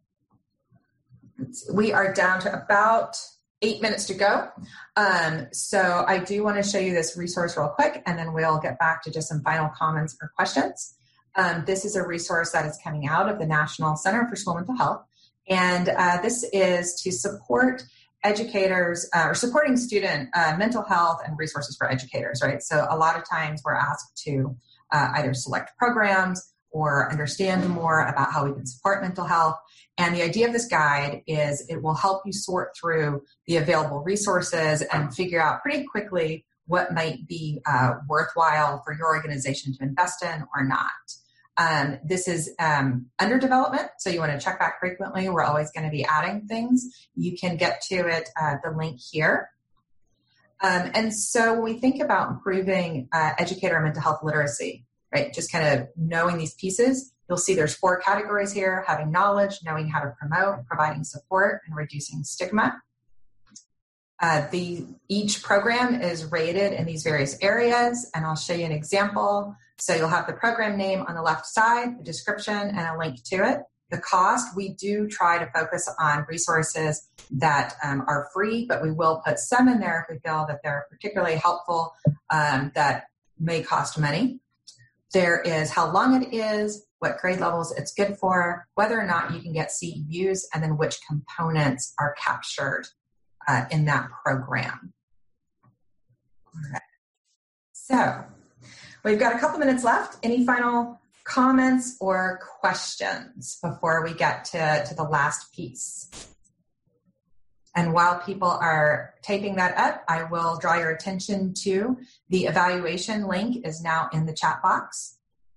to, we are down to about eight minutes to go. Um, so I do want to show you this resource real quick, and then we'll get back to just some final comments or questions. Um, this is a resource that is coming out of the National Center for School Mental Health. And uh, this is to support educators uh, or supporting student uh, mental health and resources for educators, right? So a lot of times we're asked to uh, either select programs or understand more about how we can support mental health. And the idea of this guide is it will help you sort through the available resources and figure out pretty quickly what might be uh, worthwhile for your organization to invest in or not. Um, this is um, under development, so you want to check back frequently. We're always going to be adding things. You can get to it, uh, the link here. Um, and so when we think about improving uh, educator mental health literacy, right, just kind of knowing these pieces, you'll see there's four categories here: having knowledge, knowing how to promote, providing support, and reducing stigma. Uh, the each program is rated in these various areas, and I'll show you an example. So you'll have the program name on the left side, the description, and a link to it. The cost, we do try to focus on resources that um, are free, but we will put some in there if we feel that they're particularly helpful um, that may cost money. There is how long it is, what grade levels it's good for, whether or not you can get C E Us, and then which components are captured uh, in that program. All right. So we've got a couple minutes left. Any final comments or questions before we get to, to the last piece? And while people are typing that up, I will draw your attention to the evaluation link is now in the chat box.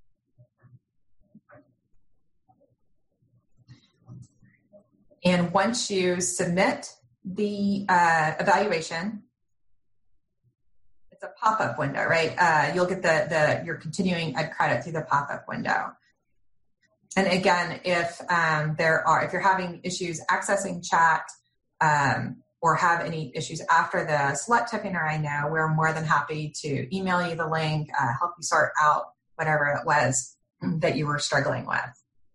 And once you submit the uh, evaluation, it's a pop-up window, right? Uh, you'll get the, the your continuing ed credit through the pop-up window. And again, if um, there are, if you're having issues accessing chat um, or have any issues after this, let Tiffany or I know. We're more than happy to email you the link, uh, help you sort out whatever it was that you were struggling with.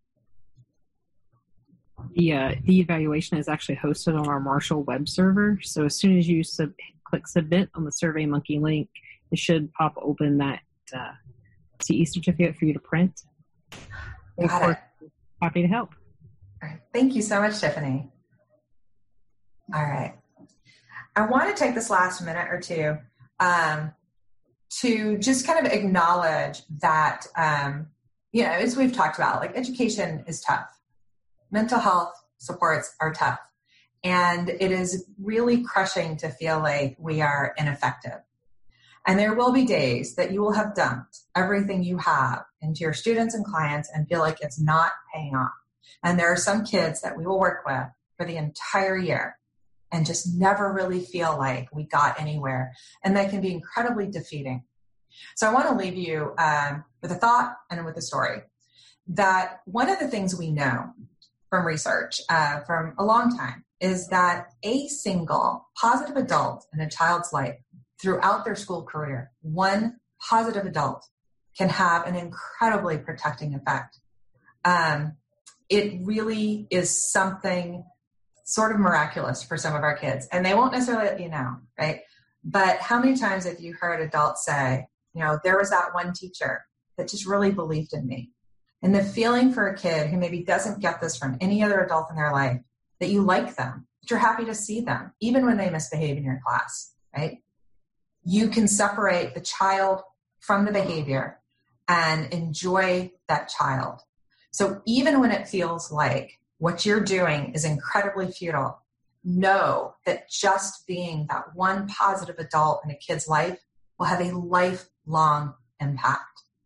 The, uh, the evaluation is actually hosted on our Marshall web server. So as soon as you sub- click submit on the SurveyMonkey link, it should pop open that uh, C E certificate for you to print. Got it. Happy to help. All right. Thank you so much, Tiffany. All right. I want to take this last minute or two um, to just kind of acknowledge that, um, you know, as we've talked about, like education is tough. Mental health supports are tough. And it is really crushing to feel like we are ineffective. And there will be days that you will have dumped everything you have into your students and clients and feel like it's not paying off. And there are some kids that we will work with for the entire year and just never really feel like we got anywhere. And that can be incredibly defeating. So I want to leave you um, with a thought and with a story that one of the things we know from research uh, from a long time is that a single positive adult in a child's life throughout their school career, one positive adult can have an incredibly protecting effect. Um, it really is something sort of miraculous for some of our kids, and they won't necessarily let you know, right? But how many times have you heard adults say, you know, there was that one teacher that just really believed in me? And the feeling for a kid who maybe doesn't get this from any other adult in their life, that you like them, that you're happy to see them, even when they misbehave in your class, right? You can separate the child from the behavior and enjoy that child. So even when it feels like what you're doing is incredibly futile, know that just being that one positive adult in a kid's life will have a lifelong impact.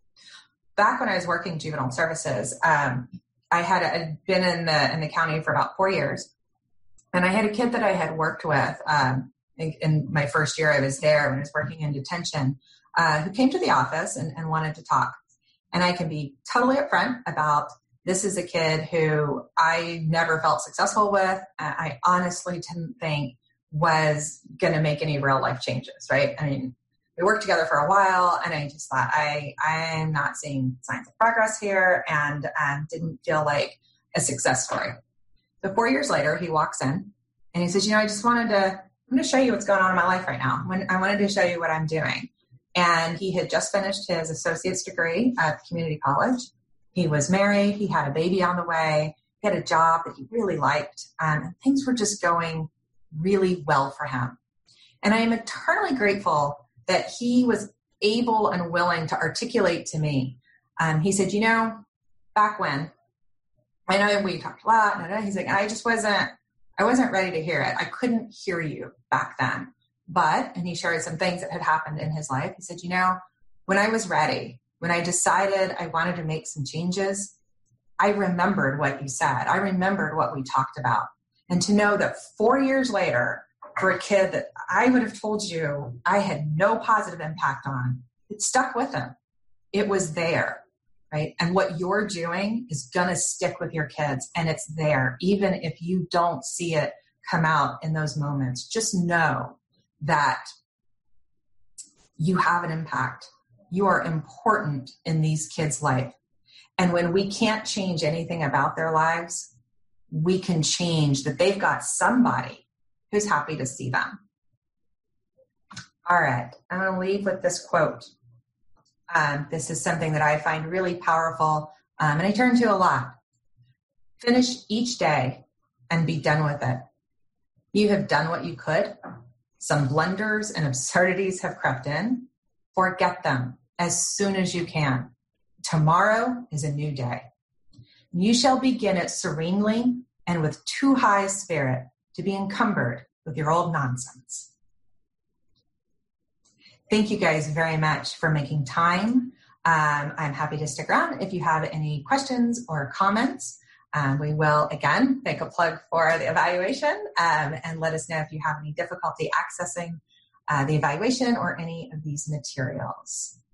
Back when I was working juvenile services, um, I had I'd been in the in the county for about four years, and I had a kid that I had worked with um, in, in my first year I was there when I was working in detention, uh, who came to the office and, and wanted to talk. And I can be totally upfront about this is a kid who I never felt successful with. I honestly didn't think was going to make any real life changes, right? I mean, we worked together for a while, and I just thought, I, I'm not seeing signs of progress here, and um, didn't feel like a success story. So four years later, he walks in, and he says, you know, I just wanted to, I'm going to show you what's going on in my life right now. I wanted to show you what I'm doing. And he had just finished his associate's degree at the community college. He was married. He had a baby on the way. He had a job that he really liked. Um, and things were just going really well for him. And I am eternally grateful that he was able and willing to articulate to me. Um, he said, you know, back when, I know we talked a lot, and he's like, I just wasn't, I wasn't ready to hear it. I couldn't hear you back then. But, and he shared some things that had happened in his life. He said, you know, when I was ready, when I decided I wanted to make some changes, I remembered what you said. I remembered what we talked about. And to know that four years later, for a kid that I would have told you I had no positive impact on, it stuck with him. It was there, right? And what you're doing is going to stick with your kids, and it's there. Even if you don't see it come out in those moments, just know that you have an impact. You are important in these kids' life. And when we can't change anything about their lives, we can change that they've got somebody who's happy to see them. All right, I'm going to leave with this quote. Um, this is something that I find really powerful, um, and I turn to a lot. Finish each day and be done with it. You have done what you could. Some blunders and absurdities have crept in. Forget them as soon as you can. Tomorrow is a new day. You shall begin it serenely and with too high a spirit to be encumbered with your old nonsense. Thank you guys very much for making time. Um, I'm happy to stick around if you have any questions or comments. Um, we will, again, make a plug for the evaluation um, and let us know if you have any difficulty accessing uh, the evaluation or any of these materials.